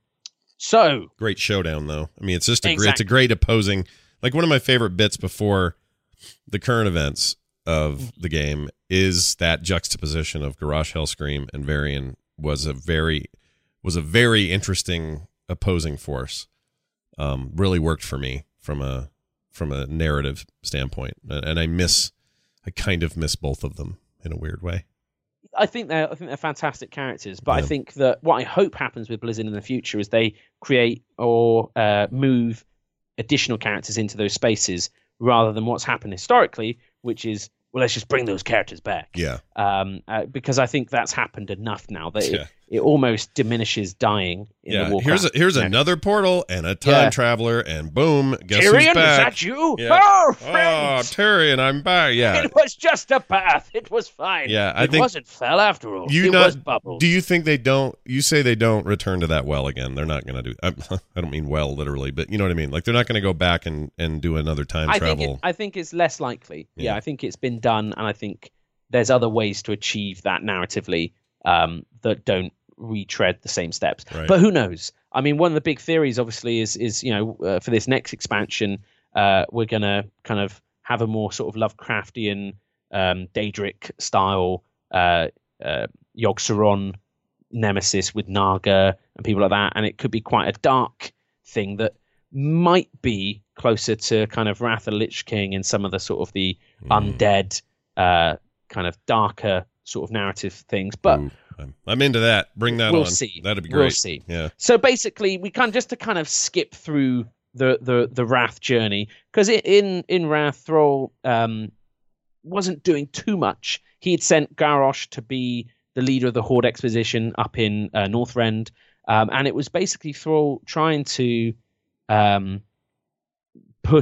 so great showdown though. I mean, it's just a great, it's a Exactly. great opposing. Like one of my favorite bits before the current events of the game is that juxtaposition of Garrosh Hellscream and Varian was a very was a very interesting opposing force. Um, really worked for me from a from a narrative standpoint, and, and I miss I kind of miss both of them in a weird way. I think they're I think they're fantastic characters, but I Yeah. think that what I hope happens with Blizzard in the future is they create or uh, move additional characters into those spaces rather than what's happened historically, which is, well, let's just bring those characters back. Yeah, Um, uh, because I think that's happened enough now that Yeah. it, it almost diminishes dying in yeah. the Warcraft. Here's a, here's you know. another portal and a time Yeah. traveler, and boom, guess Tyrion, who's is back? that you? Yeah. Oh, Oh, friends! Tyrion, I'm back. Yeah. It was just a bath. It was fine. Yeah, I it think- wasn't fell after all. You it not- was bubbles. Do you think they don't? You say they don't return to that well again. They're not going to do. I, I don't mean well literally, but you know what I mean. Like they're not going to go back and, and do another time I travel. think it, I think it's less likely. Yeah. Yeah. I think it's been done, and I think there's other ways to achieve that narratively um, that don't retread the same steps. Right. But who knows? I mean, one of the big theories, obviously, is is you know uh, for this next expansion, uh, we're gonna kind of have a more sort of Lovecraftian, um, Daedric style uh, uh, Yogg-Saron nemesis with Naga and people like that, and it could be quite a dark thing that might be closer to kind of Wrath of the Lich King and some of the sort of the Mm. undead, uh, kind of darker sort of narrative things. But Ooh, I'm, I'm into that. Bring that we'll on. see. That'd be great. We'll see. Yeah. So basically, we can just to kind of skip through the the the Wrath journey, because in in Wrath, Thrall um, wasn't doing too much. He had sent Garrosh to be the leader of the Horde Exposition up in uh, Northrend, um, and it was basically Thrall trying to um, push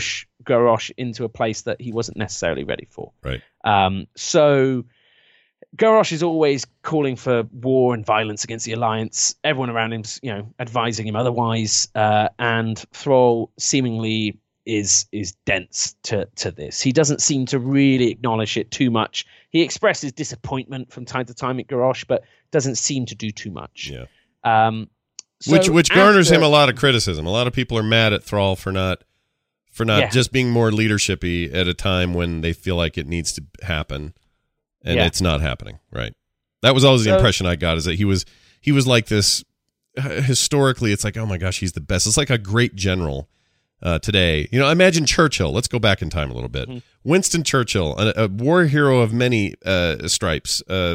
Garrosh into a place that he wasn't necessarily ready for. Right. Um, so Garrosh is always calling for war and violence against the Alliance. Everyone around him's, you know, advising him otherwise. Uh, and Thrall seemingly is is dense to to this. He doesn't seem to really acknowledge it too much. He expresses disappointment from time to time at Garrosh, but doesn't seem to do too much. Yeah. Um, so which which garners after, him a lot of criticism. A lot of people are mad at Thrall for not for not Yeah. just being more leadershipy at a time when they feel like it needs to happen, and Yeah. it's not happening. Right. That was always the So- impression I got, is that he was he was like this. Historically, it's like, oh my gosh, he's the best. It's like a great general. Uh, today, you know, imagine Churchill. Let's go back in time a little bit. Mm-hmm. Winston Churchill, a, a war hero of many uh, stripes, uh,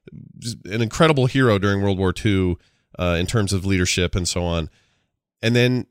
an incredible hero during World War Two uh, in terms of leadership and so on. And then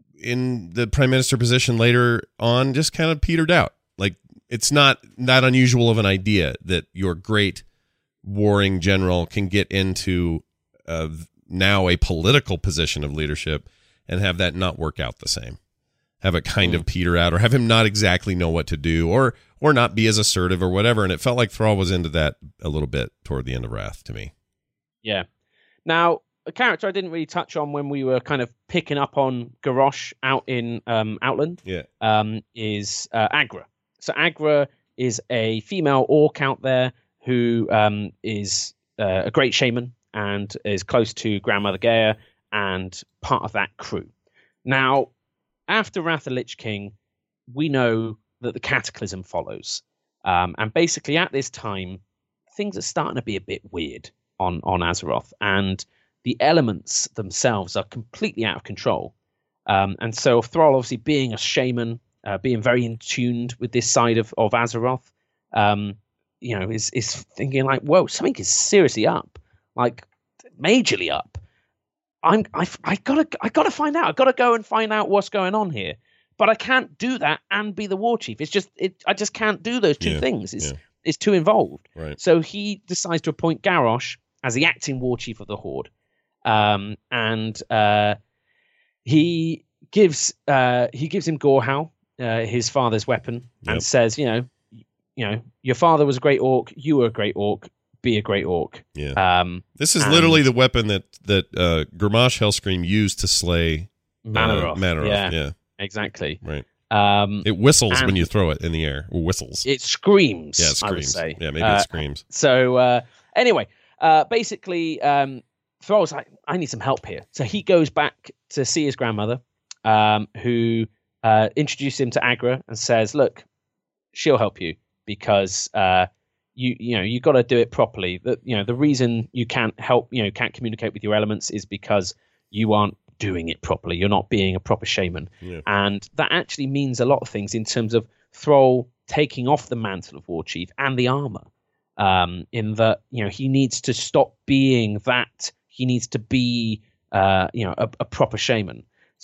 in the prime minister position later on, just kind of petered out. Like, it's not that unusual of an idea that your great warring general can get into uh, now a political position of leadership and have that not work out the same. Have it kind of peter out, or have him not exactly know what to do, or or not be as assertive or whatever. And it felt like Thrall was into that a little bit toward the end of Wrath to me. Yeah. Now, a character I didn't really touch on when we were kind of picking up on Garrosh out in um, Outland Yeah. um, is uh, Agra. So Agra is a female orc out there who um, is uh, a great shaman and is close to Grandmother Gaia and part of that crew. Now, after Wrath of the Lich King, we know that the Cataclysm follows. Um, and basically at this time, things are starting to be a bit weird on, on Azeroth. And the elements themselves are completely out of control. Um, and so Thrall, obviously being a shaman, uh, being very in tuned with this side of, of Azeroth, um, you know, is, is thinking like, whoa, something is seriously up. Like, majorly up. I'm I I gotta I gotta find out. I gotta go and find out what's going on here. But I can't do that and be the war chief. It's just it. I just can't do those two Yeah, things. It's yeah. it's too involved. Right. So he decides to appoint Garrosh as the acting war chief of the Horde, um, and uh, he gives uh, he gives him Gorehowl, uh, his father's weapon, and Yep. says, you know, you know, your father was a great orc. You were a great orc. Be a great orc. Yeah. Um, This is and- literally the weapon that that uh, Grommash Hellscream used to slay Manaroth. Uh, Manaroth. Yeah. Yeah. Exactly. Right. Um, It whistles and- when you throw it in the air. Or whistles. it screams. yeah, it I would screams. say. Yeah, maybe Uh, it screams. So uh, anyway, uh, basically, um, Thrall's like, I need some help here. So he goes back to see his grandmother, um, who uh, introduces him to Agra and says, "Look, she'll help you because uh, you you know you got to do it properly. That you know the reason you can't help you know can't communicate with your elements is because you aren't doing it properly. You're not being a proper shaman." Yeah. And that actually means a lot of things in terms of Thrall taking off the mantle of war chief and the armor. Um, in that, you know, he needs to stop being that. He needs to be, uh, you know, a, a proper shaman.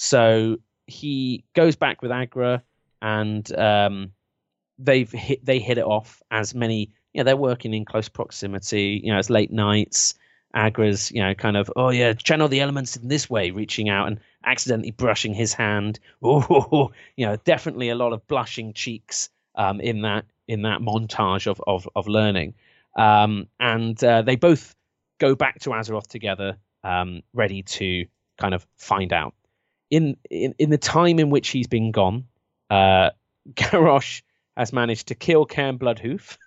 So he goes back with Agra, and um, they've hit they hit it off. As many, you know, they're working in close proximity. You know, it's late nights. Agra's, you know, kind of, oh yeah, channel the elements in this way, reaching out and accidentally brushing his hand. Oh, you know, definitely a lot of blushing cheeks um, in that in that montage of of, of learning. Um, and uh, they both go back to Azeroth together, um, ready to kind of find out. In in, in the time in which he's been gone, uh, Garrosh has managed to kill Cairn Bloodhoof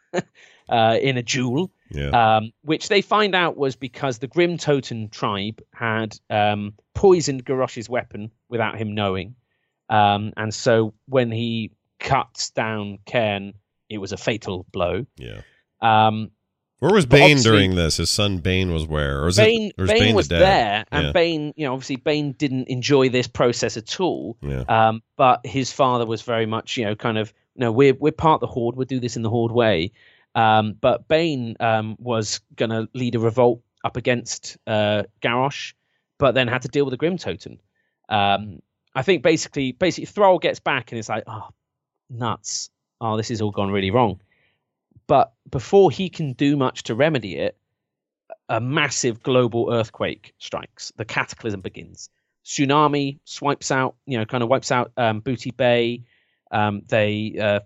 uh, in a duel. Yeah. Um, which they find out was because the Grim Toten tribe had um, poisoned Garrosh's weapon without him knowing. Um, and so when he cuts down Cairn, it was a fatal blow. Yeah. Um, Where was but Bane obviously- during this? His son Bane was where? Or was Bane, it, or was Bane Bane was the dad? there, and Yeah. Bane, you know, obviously Bane didn't enjoy this process at all. Yeah. Um, but his father was very much, you know, kind of, no, we're we're part of the Horde. We'll do this in the Horde way. Um, but Bane um, was going to lead a revolt up against uh, Garrosh, but then had to deal with the Grim Toten. Um, I think basically, basically Thrall gets back and it's like, oh, nuts. Oh, this has all gone really wrong. But before he can do much to remedy it, a massive global earthquake strikes. The cataclysm begins. Tsunami swipes out, you know, kind of wipes out um, Booty Bay. Um, they uh,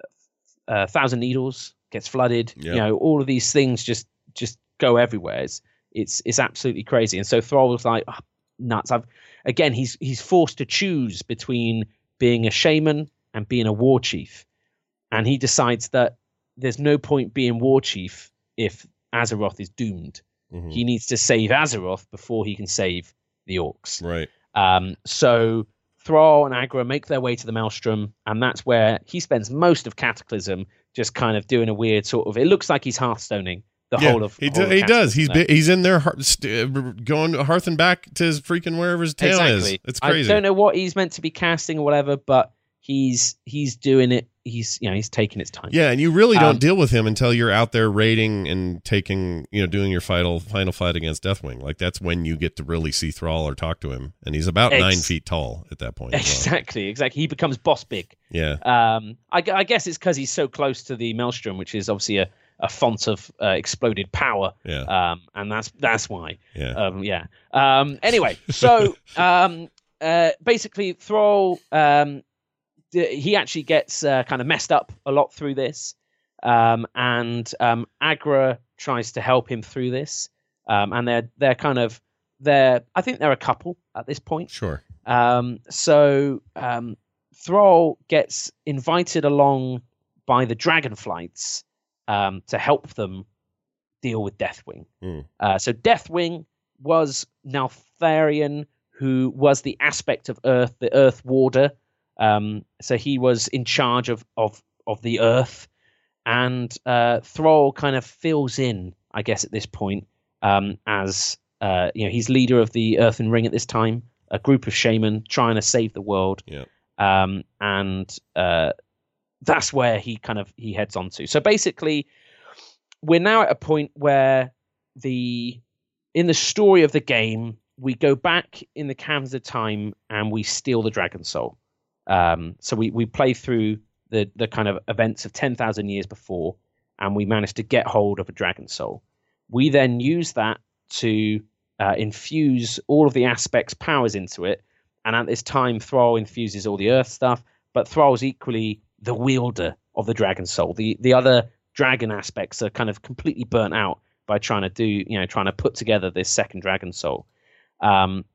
uh, Thousand Needles gets flooded. Yep. You know, all of these things just just go everywhere. It's it's it's absolutely crazy. And so Thrall was like, oh, nuts. I've again, he's he's forced to choose between being a shaman and being a war chief, and he decides that there's no point being war chief if Azeroth is doomed. Mm-hmm. He needs to save Azeroth before he can save the orcs. Right. Um, so Thrall and Agra make their way to the Maelstrom, and that's where he spends most of Cataclysm just kind of doing a weird sort of. It looks like he's Hearthstoning the yeah, whole of. He, whole do, of he does. He's there. he's in there going harthing back to his freaking wherever his town exactly. is. It's crazy. I don't know what he's meant to be casting or whatever, but he's he's doing it. He's you know he's taking his time. Yeah, and you really don't um, deal with him until you're out there raiding and taking you know doing your final final fight against Deathwing. Like that's when you get to really see Thrall or talk to him, and he's about Ex- nine feet tall at that point. Exactly, well. exactly. He becomes boss big. Yeah. Um, I, I guess it's because he's so close to the Maelstrom, which is obviously a, a font of uh, exploded power. Yeah. Um, and that's that's why. Yeah. Um, yeah. Um, anyway, so um, uh, basically, Thrall. Um, he actually gets uh, kind of messed up a lot through this, um, and um, Agra tries to help him through this, um, and they're they're kind of they're I think they're a couple at this point. Sure. Um, so um, Thrall gets invited along by the Dragonflights um, to help them deal with Deathwing. Mm. Uh, so Deathwing was Neltharion, who was the aspect of Earth, the Earth Warder. Um, so he was in charge of of of the Earth, and uh, Thrall kind of fills in, I guess, at this point um, as uh, you know he's leader of the Earthen Ring at this time, a group of shaman trying to save the world. Yeah. Um, and uh, that's where he kind of he heads on to. So basically, we're now at a point where the in the story of the game we go back in the Caverns of Time and we steal the Dragon Soul. Um, so we, we play through the, the kind of events of ten thousand years before, and we manage to get hold of a Dragon Soul. We then use that to uh, infuse all of the aspects powers into it, and at this time Thrall infuses all the Earth stuff, but Thrall's equally the wielder of the Dragon Soul. The the other dragon aspects are kind of completely burnt out by trying to do, you know, trying to put together this second Dragon Soul. Um,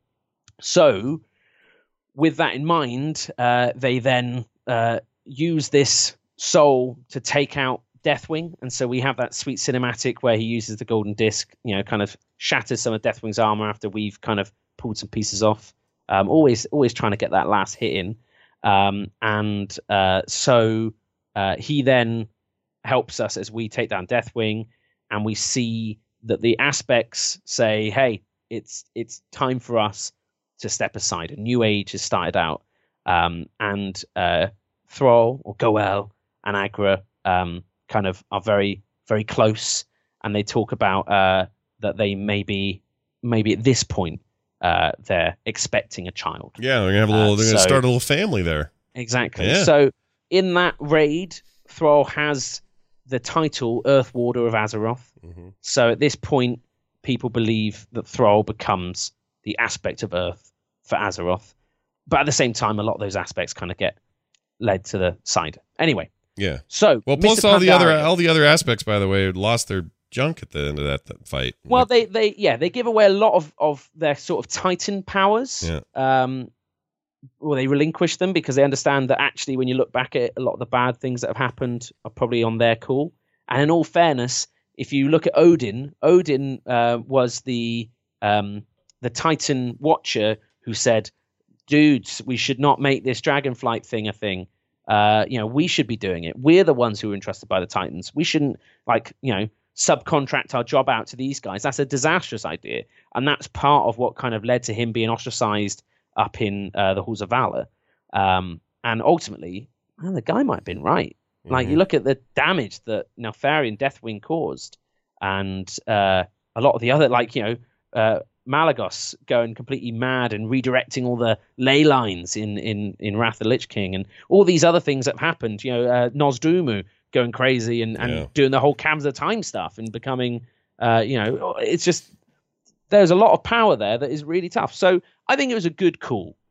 so with that in mind, uh, they then uh, use this soul to take out Deathwing, and so we have that sweet cinematic where he uses the golden disc, you know, kind of shatters some of Deathwing's armor after we've kind of pulled some pieces off. Um, always, always trying to get that last hit in, um, and uh, so uh, he then helps us as we take down Deathwing, and we see that the aspects say, "Hey, it's it's time for us to step aside. A new age has started out." Um, and uh, Thrall or Goel and Agra um, kind of are very, very close, and they talk about uh, that they may be, maybe at this point, uh, they're expecting a child. Yeah, they're gonna have a little. Uh, they're gonna so, start a little family there. Exactly. Yeah. So in that raid, Thrall has the title Earth Warder of Azeroth. Mm-hmm. So at this point, people believe that Thrall becomes the aspect of Earth for Azeroth, but at the same time, a lot of those aspects kind of get led to the side. Anyway, yeah. So well, plus all the other all the other aspects, by the way, lost their junk at the end of that, that fight. Well, like, they they yeah they give away a lot of of their sort of Titan powers. Yeah. Um, well, they relinquish them because they understand that actually, when you look back at it, a lot of the bad things that have happened are probably on their call. And in all fairness, if you look at Odin, Odin uh, was the um, the Titan Watcher who said, dudes, we should not make this Dragonflight thing a thing. Uh, you know, we should be doing it. We're the ones who are entrusted by the Titans. We shouldn't, like, you know, subcontract our job out to these guys. That's a disastrous idea. And that's part of what kind of led to him being ostracized up in uh, the Halls of Valor. Um, and ultimately, well, the guy might have been right. Mm-hmm. Like, you look at the damage that Neltharion Deathwing caused, and uh, a lot of the other, like, you know, uh, Malagos going completely mad and redirecting all the ley lines in, in, in Wrath of the Lich King, and all these other things that have happened. You know, uh, Nozdrumu going crazy and, and yeah. doing the whole Caverns of Time stuff and becoming, uh, you know, it's just, there's a lot of power there that is really tough. So I think it was a good call.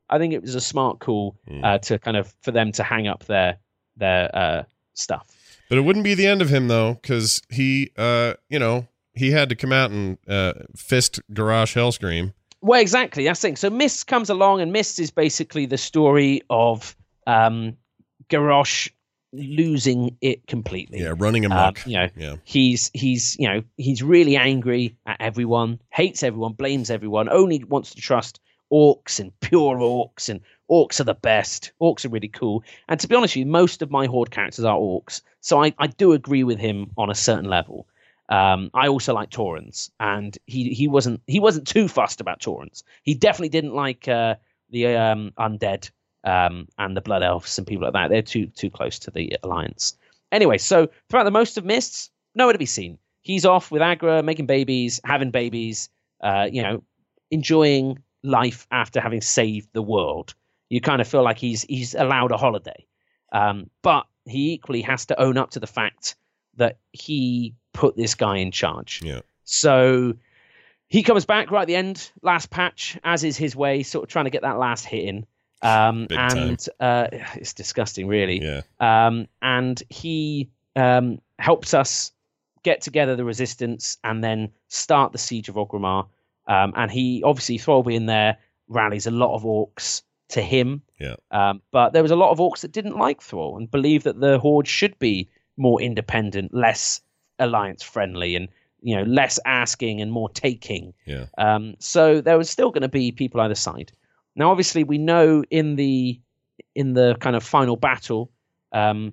I think it was a smart call Mm. uh, to kind of for them to hang up their their uh, stuff. But it wouldn't be the end of him though, because he, uh, you know, he had to come out and uh, fist Garrosh Hellscream. Well, exactly. That's the thing. So Mist comes along, and Mist is basically the story of um, Garrosh losing it completely. Yeah, running amok. Um, you know, yeah. he's he's you know he's really angry at everyone, hates everyone, blames everyone, only wants to trust orcs and pure orcs, and orcs are the best. Orcs are really cool. And to be honest with you, most of my Horde characters are orcs, so I, I do agree with him on a certain level. Um, I also like Taurens, and he he wasn't he wasn't too fussed about Taurens. He definitely didn't like uh, the um, undead. Um, and the Blood Elves and people like that. They're too too close to the Alliance. Anyway, so throughout the most of Mists, nowhere to be seen. He's off with Agra, making babies, having babies, uh, you know, enjoying life after having saved the world. You kind of feel like he's he's allowed a holiday. Um, but he equally has to own up to the fact that he put this guy in charge. Yeah. So he comes back right at the end, last patch, as is his way, sort of trying to get that last hit in. Um, Big and uh, it's disgusting, really. Yeah. Um, and he um, helps us get together the resistance and then start the siege of Orgrimmar. Um, and he obviously Thrall in there rallies a lot of orcs to him. Yeah. Um, but there was a lot of orcs that didn't like Thrall and believed that the Horde should be more independent, less alliance friendly, and you know less asking and more taking. Yeah. Um, so there was still going to be people either side. Now, obviously, we know in the in the kind of final battle, um,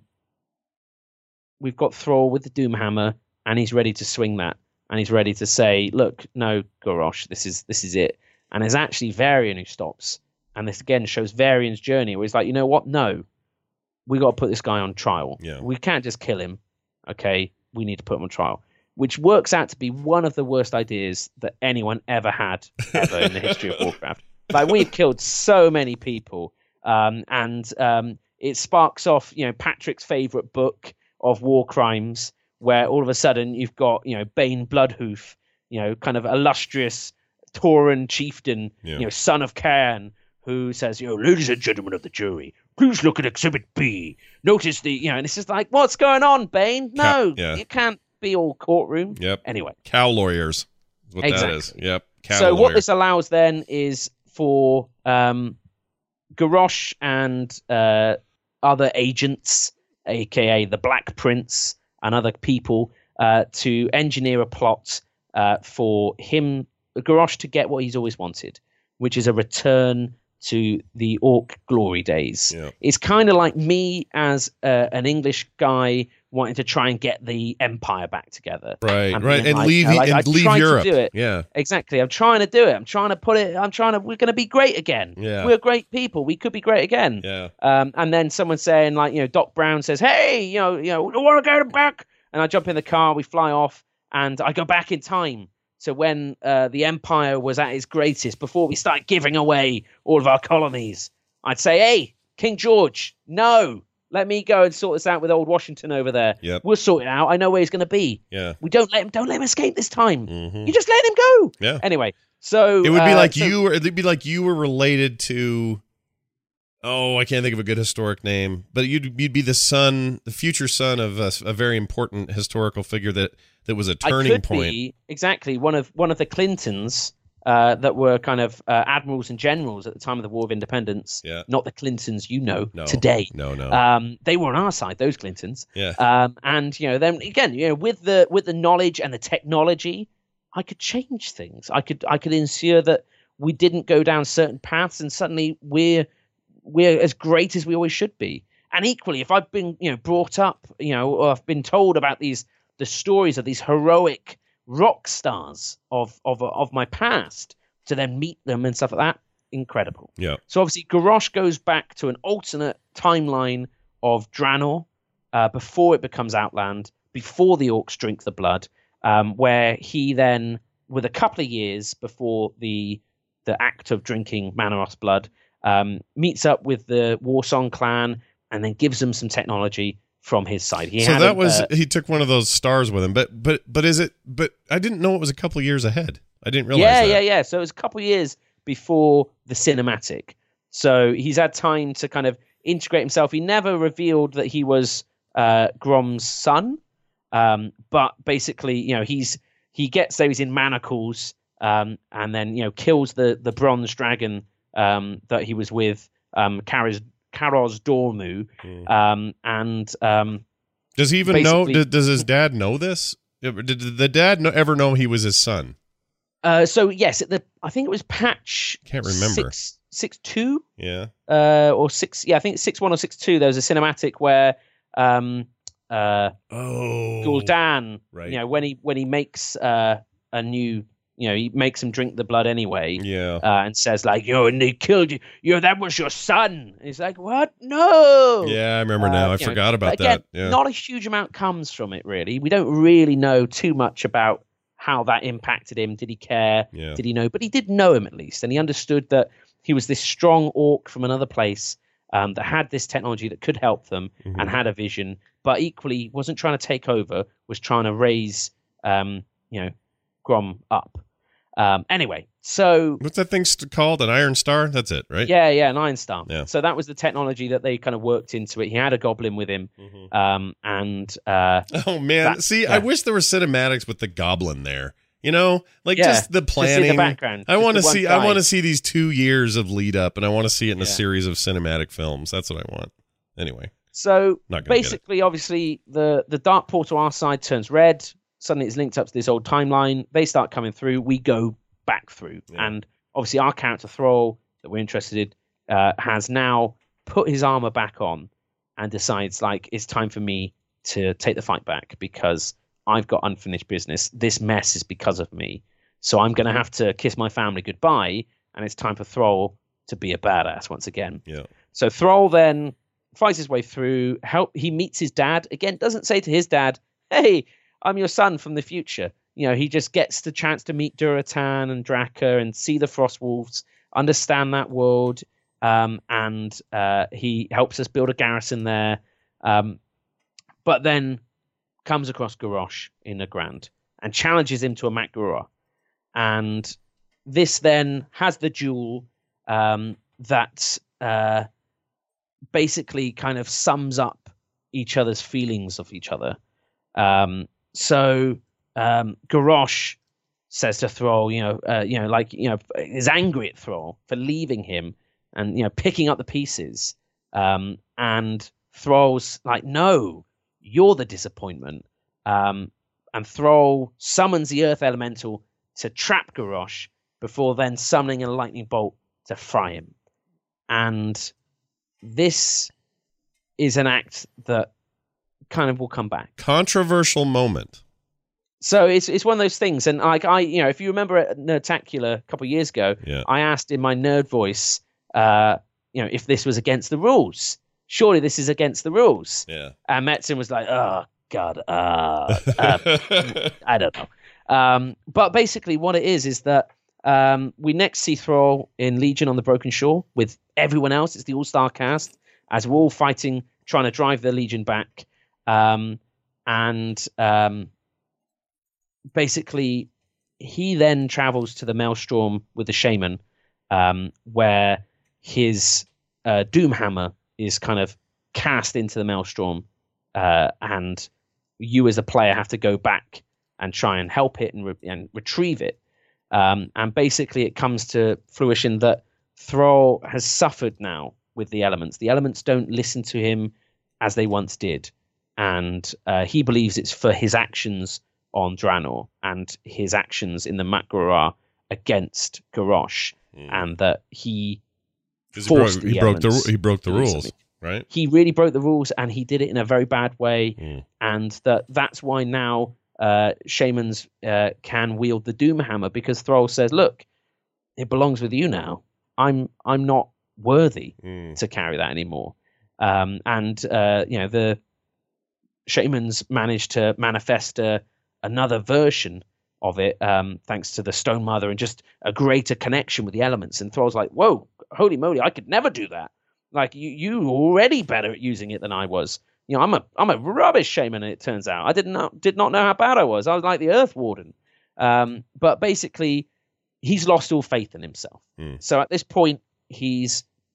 we've got Thrall with the Doomhammer, and he's ready to swing that, and he's ready to say, "Look, no, Garrosh, this is this is it." And there's actually Varian who stops, and this again shows Varian's journey, where he's like, "You know what? No, we got to put this guy on trial. Yeah. We can't just kill him. Okay, we need to put him on trial." Which works out to be one of the worst ideas that anyone ever had ever in the history of Warcraft. Like, we've killed so many people, um, and um, it sparks off, you know, Patrick's favorite book of war crimes, where all of a sudden you've got, you know, Bane Bloodhoof, you know, kind of illustrious Tauren chieftain, Yeah. you know, son of Cairn, who says, you know, ladies and gentlemen of the jury, please look at Exhibit B. Notice the, you know, and it's just like, what's going on, Bane? No, yeah. you can't be all courtroom. Yep. Anyway. Cow lawyers is what Exactly. that is. Yep. Cow So lawyer. what this allows then is for um, Garrosh and uh, other agents, aka the Black Prince and other people, uh, to engineer a plot uh, for him, Garrosh, to get what he's always wanted, which is a return to the Orc glory days. Yeah. It's kind of like me as uh, an English guy wanting to try and get the Empire back together. Right, And right, being and like, leave uh, like, and I leave tried to Europe. do it. Yeah, exactly. I'm trying to do it. I'm trying to put it. I'm trying to. We're going to be great again. Yeah. We're great people. We could be great again. yeah, Um, and then someone saying like, you know, Doc Brown says, "Hey, you know, you know, want to get him back?" And I jump in the car. We fly off, and I go back in time to when uh, the Empire was at its greatest, before we start giving away all of our colonies. I'd say, "Hey, King George, no. Let me go and sort this out with old Washington over there. Yep. We'll sort it out. I know where he's going to be. yeah. We don't let him. Don't let him escape this time. Mhm. You just let him go." Yeah. Anyway, so It would be uh, like so- you were. It'd be like you were related to. Oh, I can't think of a good historic name, but you'd you'd be the son, the future son of a, a very important historical figure that that was a I turning could point. be exactly one of one of the Clintons uh, that were kind of uh, admirals and generals at the time of the War of Independence. Yeah. Not the Clintons you know No, today. no, no. Um, they were on our side, those Clintons. Yeah. Um, and you know, then again, you know, with the with the knowledge and the technology, I could change things. I could I could ensure that we didn't go down certain paths, and suddenly we're we're as great as we always should be. And equally, if I've been, you know, brought up, you know, or I've been told about these the stories of these heroic rock stars of of of my past, to then meet them and stuff like that, incredible. Yeah. So obviously, Garrosh goes back to an alternate timeline of Draenor uh, before it becomes Outland, before the Orcs drink the blood, um, where he then, with a couple of years before the the act of drinking Manoros blood, um, meets up with the Warsong clan and then gives them some technology from his side. He so had that a- was uh, he took one of those stars with him, but but but is it? But I didn't know it was a couple of years ahead. I didn't realize yeah, that. yeah, yeah. So it was a couple of years before the cinematic. So he's had time to kind of integrate himself. He never revealed that he was uh, Grom's son, um, but basically, you know, he's he gets those in manacles, um, and then you know kills the the bronze dragon um, that he was with, um, Karos Karos Dormu, mm. um, and um, does he even know? Does, does his dad know this? Did the dad know, ever know he was his son? Uh, so yes, the I think it was patch. Can't remember. Six, six two. Yeah. Uh, or six. Yeah, I think it's six one or six two. There was a cinematic where um, uh, oh, Gul'dan, right. you know, when he when he makes uh a new, you know, he makes him drink the blood anyway. Yeah. Uh, and says like, yo, and they killed you. Yo, that was your son. And he's like, what? No. Yeah, I remember now. Uh, I forgot know, about again, that. Yeah. Not a huge amount comes from it, really. We don't really know too much about how that impacted him. Did he care? Yeah. Did he know? But he did know him at least, and he understood that he was this strong orc from another place um, that had this technology that could help them mm-hmm. and had a vision, but equally wasn't trying to take over, was trying to raise, um, you know, Grom up. Um, anyway, so what's that thing st- called? An Iron Star? That's it, right? Yeah, yeah, an Iron Star. Yeah. So that was the technology that they kind of worked into it. He had a goblin with him, mm-hmm. um, and uh, oh man, that, see, yeah. I wish there were cinematics with the goblin there. You know, like yeah, just the planning. Just the background. I want to see. Guy. I want to see these two years of lead up, and I want to see it in yeah. a series of cinematic films. That's what I want. Anyway, so basically, obviously, the the dark portal our side turns red. Suddenly, it's linked up to this old timeline. They start coming through. We go back through, yeah. and obviously, our character Thrall that we're interested in uh, has now put his armor back on and decides like it's time for me to take the fight back because I've got unfinished business. This mess is because of me. So I'm going to have to kiss my family goodbye, and it's time for Thrall to be a badass once again. Yeah. So Thrall then fights his way through. Help. He meets his dad. Again, doesn't say to his dad, hey, I'm your son from the future. You know, he just gets the chance to meet Durotan and Draka and see the Frostwolves, understand that world, um, and uh, he helps us build a garrison there. Um, but then comes across Garrosh in the Grand and challenges him to a Mat Gurur. And this then has the duel um, that uh, basically kind of sums up each other's feelings of each other. Um, so um, Garrosh says to Thrall, you know, uh, you know, like, you know, is angry at Thrall for leaving him and, you know, picking up the pieces. Um, and Thrall's like, no, you're the disappointment. Um, and Thrall summons the Earth Elemental to trap Garrosh before then summoning a lightning bolt to fry him. And this is an act that kind of will come back. Controversial moment. So it's it's one of those things. And like I, you know, if you remember at Nerdtacular a couple of years ago, yeah. I asked in my nerd voice, uh, you know, if this was against the rules. Surely this is against the rules. Yeah. And Metzen was like, oh, God, uh, uh, I don't know. Um, but basically what it is, is that um, we next see Thrall in Legion on the Broken Shore with everyone else. It's the all-star cast as we're all fighting, trying to drive the Legion back. Um, and um, basically he then travels to the Maelstrom with the Shaman, um, where his uh, Doomhammer is kind of cast into the Maelstrom, uh, and you as a player have to go back and try and help it and, re- and retrieve it. Um, and basically it comes to fruition that Thrall has suffered now with the elements. The elements don't listen to him as they once did. And uh, he believes it's for his actions on Draenor and his actions in the Mat Gurur against Garrosh, mm. and that he forced he broke, he broke the he broke the rules, right? He really broke the rules, and he did it in a very bad way, mm. and that that's why now uh, shamans uh, can wield the Doomhammer, because Thrall says, "Look, it belongs with you now. I'm I'm not worthy mm. to carry that anymore." Um, and uh, you know the shamans managed to manifest uh, another version of it, um, thanks to the Stone Mother and just a greater connection with the elements. And Thrall's like, whoa, holy moly, I could never do that. Like, you you already better at using it than I was. You know, I'm a I'm a rubbish shaman, it turns out. I didn't know, did not know how bad I was. I was like the Earth Warden. Um, but basically, he's lost all faith in himself. Mm. So at this point, he's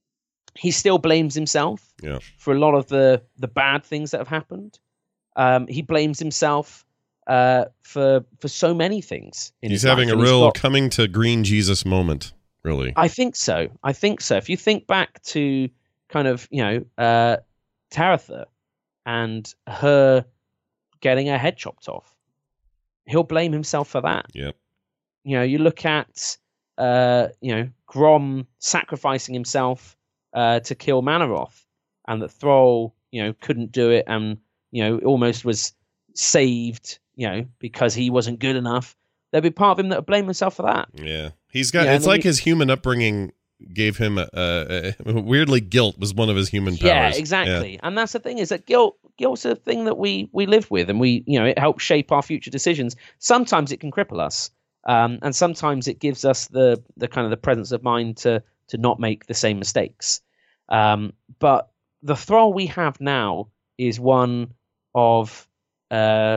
he still blames himself yeah. for a lot of the the bad things that have happened. Um, he blames himself uh, for for so many things. In he's his having life. a And he's real got- coming to green Jesus moment, really. I think so. I think so. If you think back to kind of, you know, uh, Taratha and her getting her head chopped off, he'll blame himself for that. Yep. You know, you look at, uh, you know, Grom sacrificing himself uh, to kill Manaroth, and that Thrall, you know, couldn't do it, and you know, almost was saved, you know, because he wasn't good enough. There'd be part of him that would blame himself for that. Yeah, he's got. Yeah, it's and then like he- his human upbringing gave him a, a, a weirdly guilt was one of his human powers. Yeah, exactly. And that's the thing, is that guilt guilt's a thing that we we live with, and we, you know, it helps shape our future decisions. Sometimes it can cripple us, um, and sometimes it gives us the the kind of the presence of mind to to not make the same mistakes. Um, but the Thrall we have now is one of uh,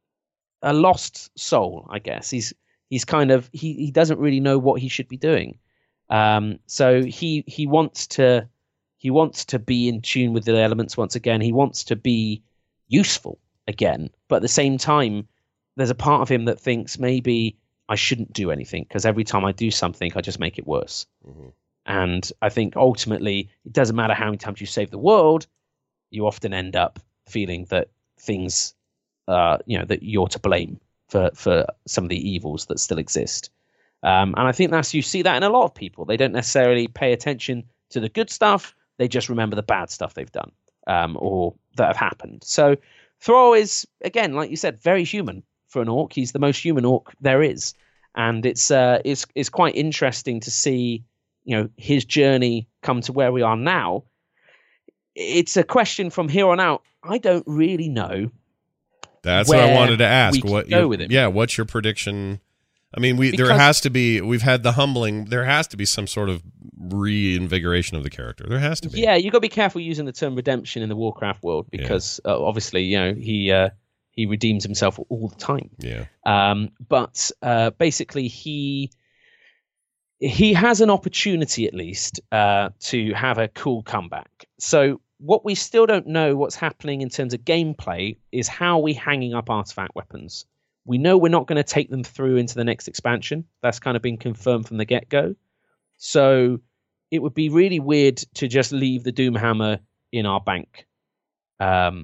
a lost soul, I guess. He's he's kind of he he doesn't really know what he should be doing. Um, so he he wants to he wants to be in tune with the elements once again. He wants to be useful again, but at the same time, there's a part of him that thinks maybe I shouldn't do anything, because every time I do something, I just make it worse. Mm-hmm. And I think ultimately, it doesn't matter how many times you save the world, you often end up feeling that things, uh, you know, that you're to blame for for some of the evils that still exist. Um, and I think that's, you see that in a lot of people. They don't necessarily pay attention to the good stuff. They just remember the bad stuff they've done, um, or that have happened. So Thrall is, again, like you said, very human for an orc. He's the most human orc there is. And it's, uh, it's, it's quite interesting to see, you know, his journey come to where we are now. It's a question from here on out. I don't really know. That's what I where wanted to ask. we could What go your- with him. Yeah, what's your prediction? I mean, we there Because- has to be. We've had the humbling. There has to be some sort of reinvigoration of the character. There has to be. Yeah, you got to be careful using the term redemption in the Warcraft world, because uh, obviously, you know, he uh, he redeems himself all the time. Yeah. Um, but uh, basically, he he has an opportunity, at least, uh, to have a cool comeback. So what we still don't know what's happening in terms of gameplay is how are we hanging up artifact weapons. We know we're not going to take them through into the next expansion. That's kind of been confirmed from the get-go. So it would be really weird to just leave the Doomhammer in our bank. Um,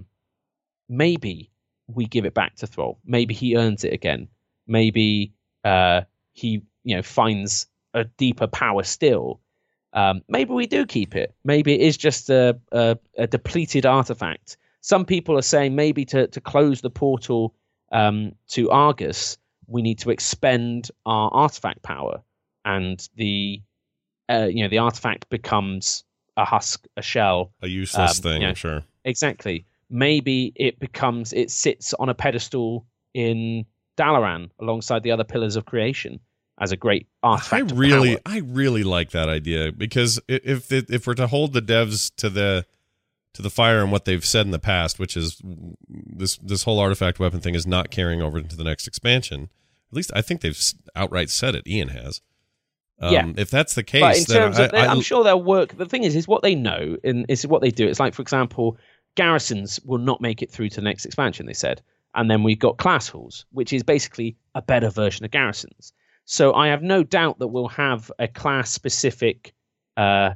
maybe we give it back to Thrall. Maybe he earns it again. Maybe uh, he, you know, finds a deeper power still. Um, maybe we do keep it. Maybe it is just a, a, a depleted artifact. Some people are saying maybe to, to close the portal um, to Argus, we need to expend our artifact power, and the uh, you know the artifact becomes a husk, a shell, A useless um, thing, you know, sure. Exactly. Maybe it becomes it sits on a pedestal in Dalaran alongside the other pillars of creation as a great I artifact. of really, power. I really like that idea, because i- if it, if we're to hold the devs to the to the fire and what they've said in the past, which is this this whole artifact weapon thing is not carrying over into the next expansion. At least I think they've s- outright said it. Ian has. Um, Yeah. If that's the case, But in then terms I, of, they, I- I'm sure they'll work. The thing is, is what they know and is what they do. It's like, for example, garrisons will not make it through to the next expansion, they said. And then we've got class halls, which is basically a better version of garrisons. So I have no doubt that we'll have a class-specific uh,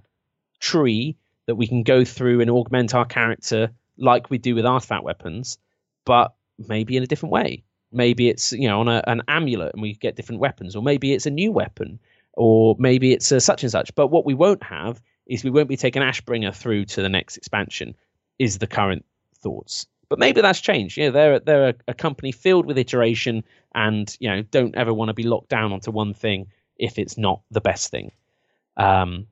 tree that we can go through and augment our character like we do with artifact weapons, but maybe in a different way. Maybe it's, you know, on a, an amulet and we get different weapons, or maybe it's a new weapon, or maybe it's a such and such. But what we won't have is we won't be taking Ashbringer through to the next expansion, is the current thoughts. But maybe that's changed. You know, they're they're a, a company filled with iteration, and you know, don't ever want to be locked down onto one thing if it's not the best thing. Um,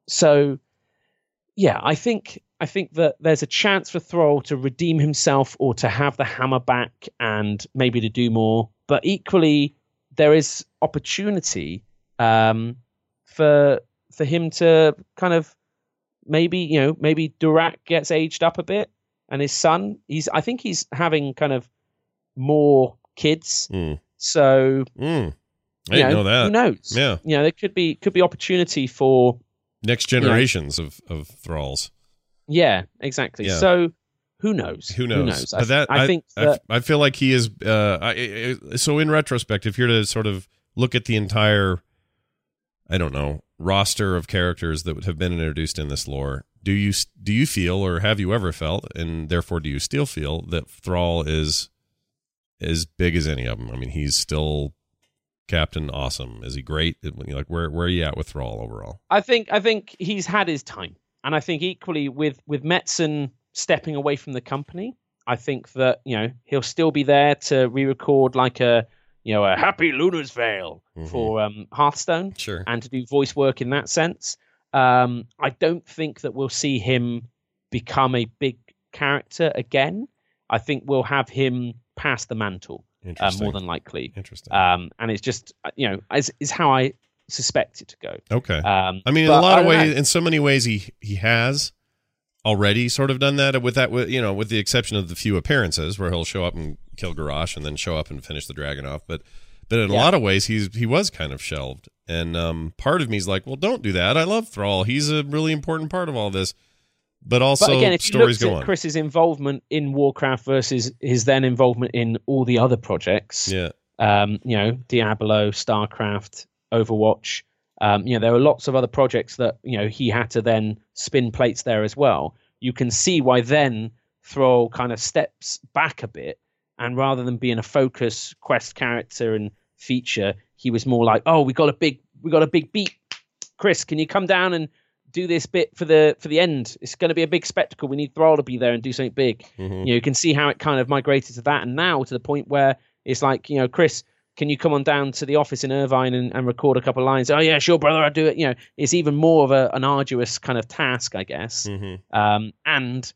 so yeah, I think I think that there's a chance for Thrall to redeem himself, or to have the hammer back, and maybe to do more. But equally, there is opportunity um, for for him to kind of maybe, you know, maybe Durak gets aged up a bit, and his son, he's I think he's having kind of more kids. Mm. So Mm. I you didn't know, that. Who knows? Yeah. You know, there could be could be opportunity for next generations you know, of, of thralls. Yeah, exactly. Yeah. So who knows? Who knows? Who knows? But I, that, I, I think I, that, I feel like he is. Uh, I, I, so in retrospect, if you're to sort of look at the entire, I don't know, roster of characters that have been introduced in this lore, do you do you feel, or have you ever felt, and therefore do you still feel that Thrall is as big as any of them? I mean, he's still Captain Awesome. Is he great? Like, where where are you at with Thrall overall? I think I think he's had his time, and I think equally with with Metzen stepping away from the company, I think that you know he'll still be there to re-record like a you know a Happy Luna's Vale mm-hmm. for um, Hearthstone, sure, and to do voice work in that sense. Um, I don't think that we'll see him become a big character again. I think we'll have him pass the mantle, uh, more than likely. Interesting. Um, and it's just, you know, is, is how I suspect it to go. Okay. Um, I mean, in a lot of ways, in so many ways, he he has already sort of done that. With that, with you know, with the exception of the few appearances where he'll show up and kill Garrosh and then show up and finish the dragon off, but. But in a yeah. lot of ways, he's he was kind of shelved. And um, part of me is like, well, don't do that. I love Thrall. He's a really important part of all this. But also, but again, if stories you go looked at on. Chris's involvement in Warcraft versus his then involvement in all the other projects, yeah, um, you know, Diablo, StarCraft, Overwatch, um, you know, there were lots of other projects that, you know, he had to then spin plates there as well. You can see why then Thrall kind of steps back a bit. And rather than being a focus quest character and feature, he was more like, "Oh, we got a big, we got a big beat. Chris, can you come down and do this bit for the for the end? It's going to be a big spectacle. We need Thrall to be there and do something big." Mm-hmm. You know, you can see how it kind of migrated to that, and now to the point where it's like, you know, Chris, can you come on down to the office in Irvine and, and record a couple of lines? Oh yeah, sure, brother, I'll do it. You know, it's even more of a, an arduous kind of task, I guess. Mm-hmm. Um, and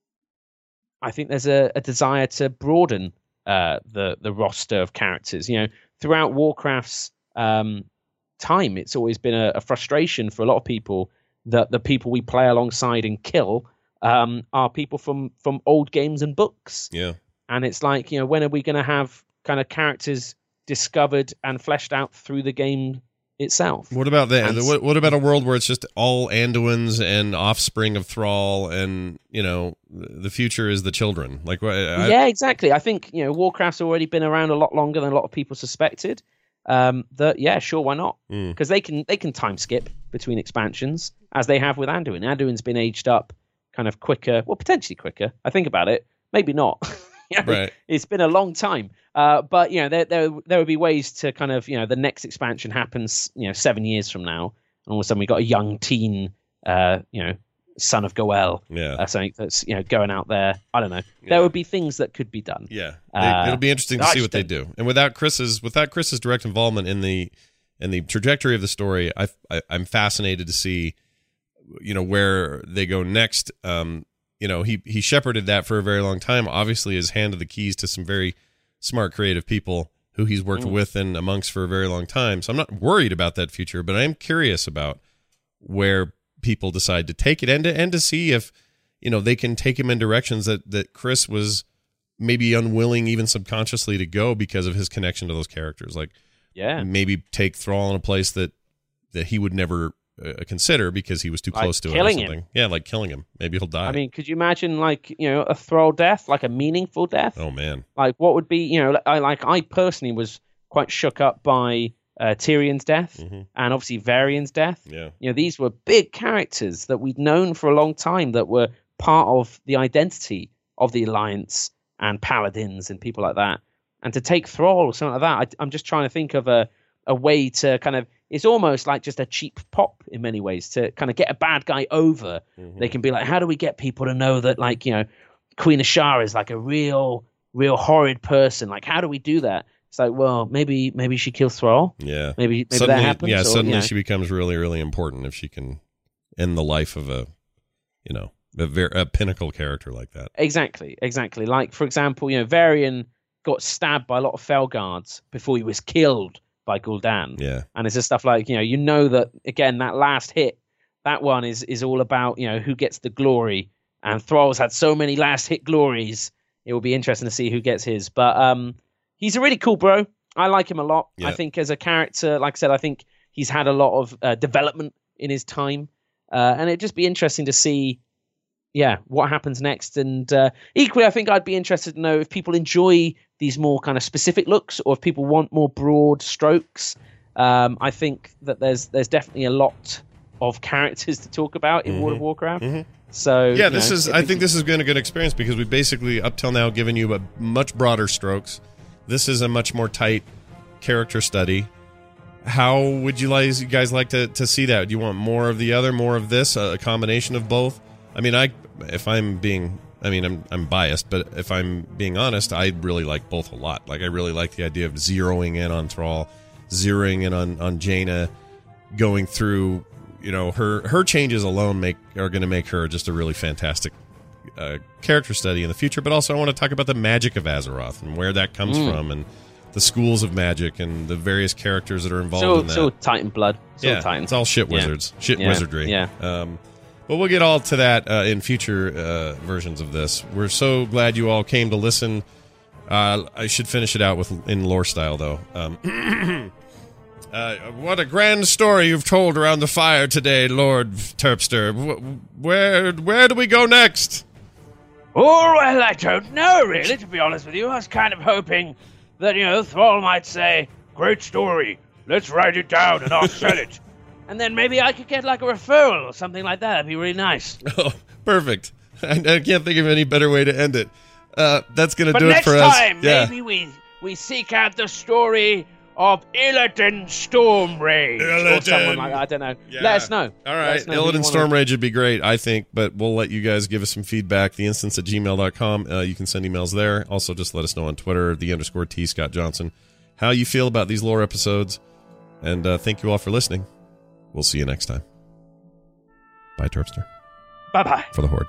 I think there's a, a desire to broaden uh, the the roster of characters. You know, throughout Warcraft's um, time, it's always been a, a frustration for a lot of people that the people we play alongside and kill um, are people from from old games and books. Yeah, and it's like, you know, when are we going to have kind of characters discovered and fleshed out through the game itself? What about that? And, what, what about a world where it's just all Anduins and offspring of Thrall, and you know the future is the children? Like, I, yeah, exactly. I think, you know, Warcraft's already been around a lot longer than a lot of people suspected. Um, that yeah, sure, why not? Because mm. they can they can time skip between expansions as they have with Anduin. Anduin's been aged up kind of quicker, well, potentially quicker. I think about it, maybe not. You know, right. It's been a long time, uh, but you know there there there would be ways to kind of, you know, the next expansion happens, you know, seven years from now, and all of a sudden we got a young teen, uh, you know, son of Goel, yeah, uh, something that's, you know, going out there. I don't know. Yeah. There would be things that could be done. Yeah, uh, it'll be interesting to see what they do. And without Chris's without Chris's direct involvement in the in the trajectory of the story, I, I I'm fascinated to see, you know, where they go next. Um, You know, he he shepherded that for a very long time. Obviously, has handed the keys to some very smart, creative people who he's worked mm. with and amongst for a very long time. So I'm not worried about that future, but I am curious about where people decide to take it, and to, and to see if, you know, they can take him in directions that, that Chris was maybe unwilling, even subconsciously, to go because of his connection to those characters. Like, yeah, maybe take Thrall in a place that that he would never Uh, consider because he was too like close to it or something. Him. Yeah, like killing him. Maybe he'll die. I mean, could you imagine, like, you know, a Thrall death, like a meaningful death? Oh man, like what would be, you know, I like I personally was quite shook up by uh, Tyrion's death, mm-hmm. and obviously Varian's death. Yeah, you know, these were big characters that we'd known for a long time that were part of the identity of the Alliance and Paladins and people like that. And to take Thrall or something like that, I, I'm just trying to think of a a way to kind of, it's almost like just a cheap pop in many ways to kind of get a bad guy over. Mm-hmm. They can be like, how do we get people to know that, like, you know, Queen Ashara is like a real, real horrid person? Like, how do we do that? It's like, well, maybe, maybe she kills Thrall. Yeah. Maybe, maybe suddenly, that happens. Yeah. Or, suddenly you know. she becomes really, really important if she can end the life of a, you know, a, very, a pinnacle character like that. Exactly. Exactly. Like, for example, you know, Varian got stabbed by a lot of Felguards before he was killed by Gul'dan. Yeah. And it's just stuff like, you know, you know that, again, that last hit, that one is is all about, you know, who gets the glory. And Thrall's had so many last hit glories. It will be interesting to see who gets his. But um, he's a really cool bro. I like him a lot. Yeah. I think as a character, like I said, I think he's had a lot of uh, development in his time. uh, and it'd just be interesting to see, yeah, what happens next. And uh, equally, I think I'd be interested to know if people enjoy these more kind of specific looks, or if people want more broad strokes. Um, I think that there's there's definitely a lot of characters to talk about in mm-hmm. World of Warcraft. Mm-hmm. So yeah, this know, is. I think this has been a good experience because we basically up till now given you a much broader strokes. This is a much more tight character study. How would you guys you guys like to, to see that? Do you want more of the other, more of this, a combination of both? I mean, I if I'm being, I mean, I'm I'm biased, but if I'm being honest, I really like both a lot. Like, I really like the idea of zeroing in on Thrall, zeroing in on on Jaina, going through. You know, her her changes alone make are going to make her just a really fantastic uh, character study in the future. But also, I want to talk about the magic of Azeroth and where that comes mm. from, and the schools of magic and the various characters that are involved so, in that. So Titan blood. So yeah, Titan. It's all shit yeah. wizards, shit yeah. wizardry. Yeah. Um, but we'll get all to that uh, in future uh, versions of this. We're so glad you all came to listen. Uh, I should finish it out with in lore style, though. Um, Uh, what a grand story you've told around the fire today, Lord Terpster. Where where do we go next? Oh, well, I don't know, really, to be honest with you. I was kind of hoping that, you know, Thrall might say, great story, let's write it down and I'll sell it. And then maybe I could get, like, a referral or something like that. That'd be really nice. Oh, perfect. I, I can't think of any better way to end it. Uh, that's going to do it for us. us. But next time, yeah. maybe we, we seek out the story of Illidan Stormrage. Illidan. Or someone like that. I don't know. Yeah. Let us know. All right. Illidan Stormrage would be great, I think, but we'll let you guys give us some feedback. The instance at gmail dot com. Uh, you can send emails there. Also, just let us know on Twitter, the underscore T Scott Johnson, how you feel about these lore episodes. And uh, thank you all for listening. We'll see you next time. Bye, Terpster. Bye-bye. For the Horde.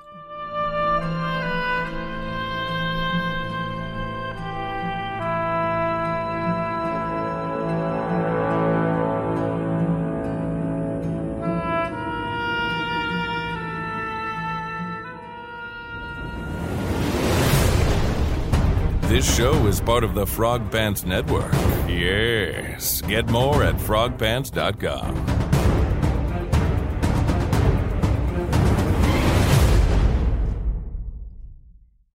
This show is part of the Frog Pants Network. Yes. Get more at frog pants dot com.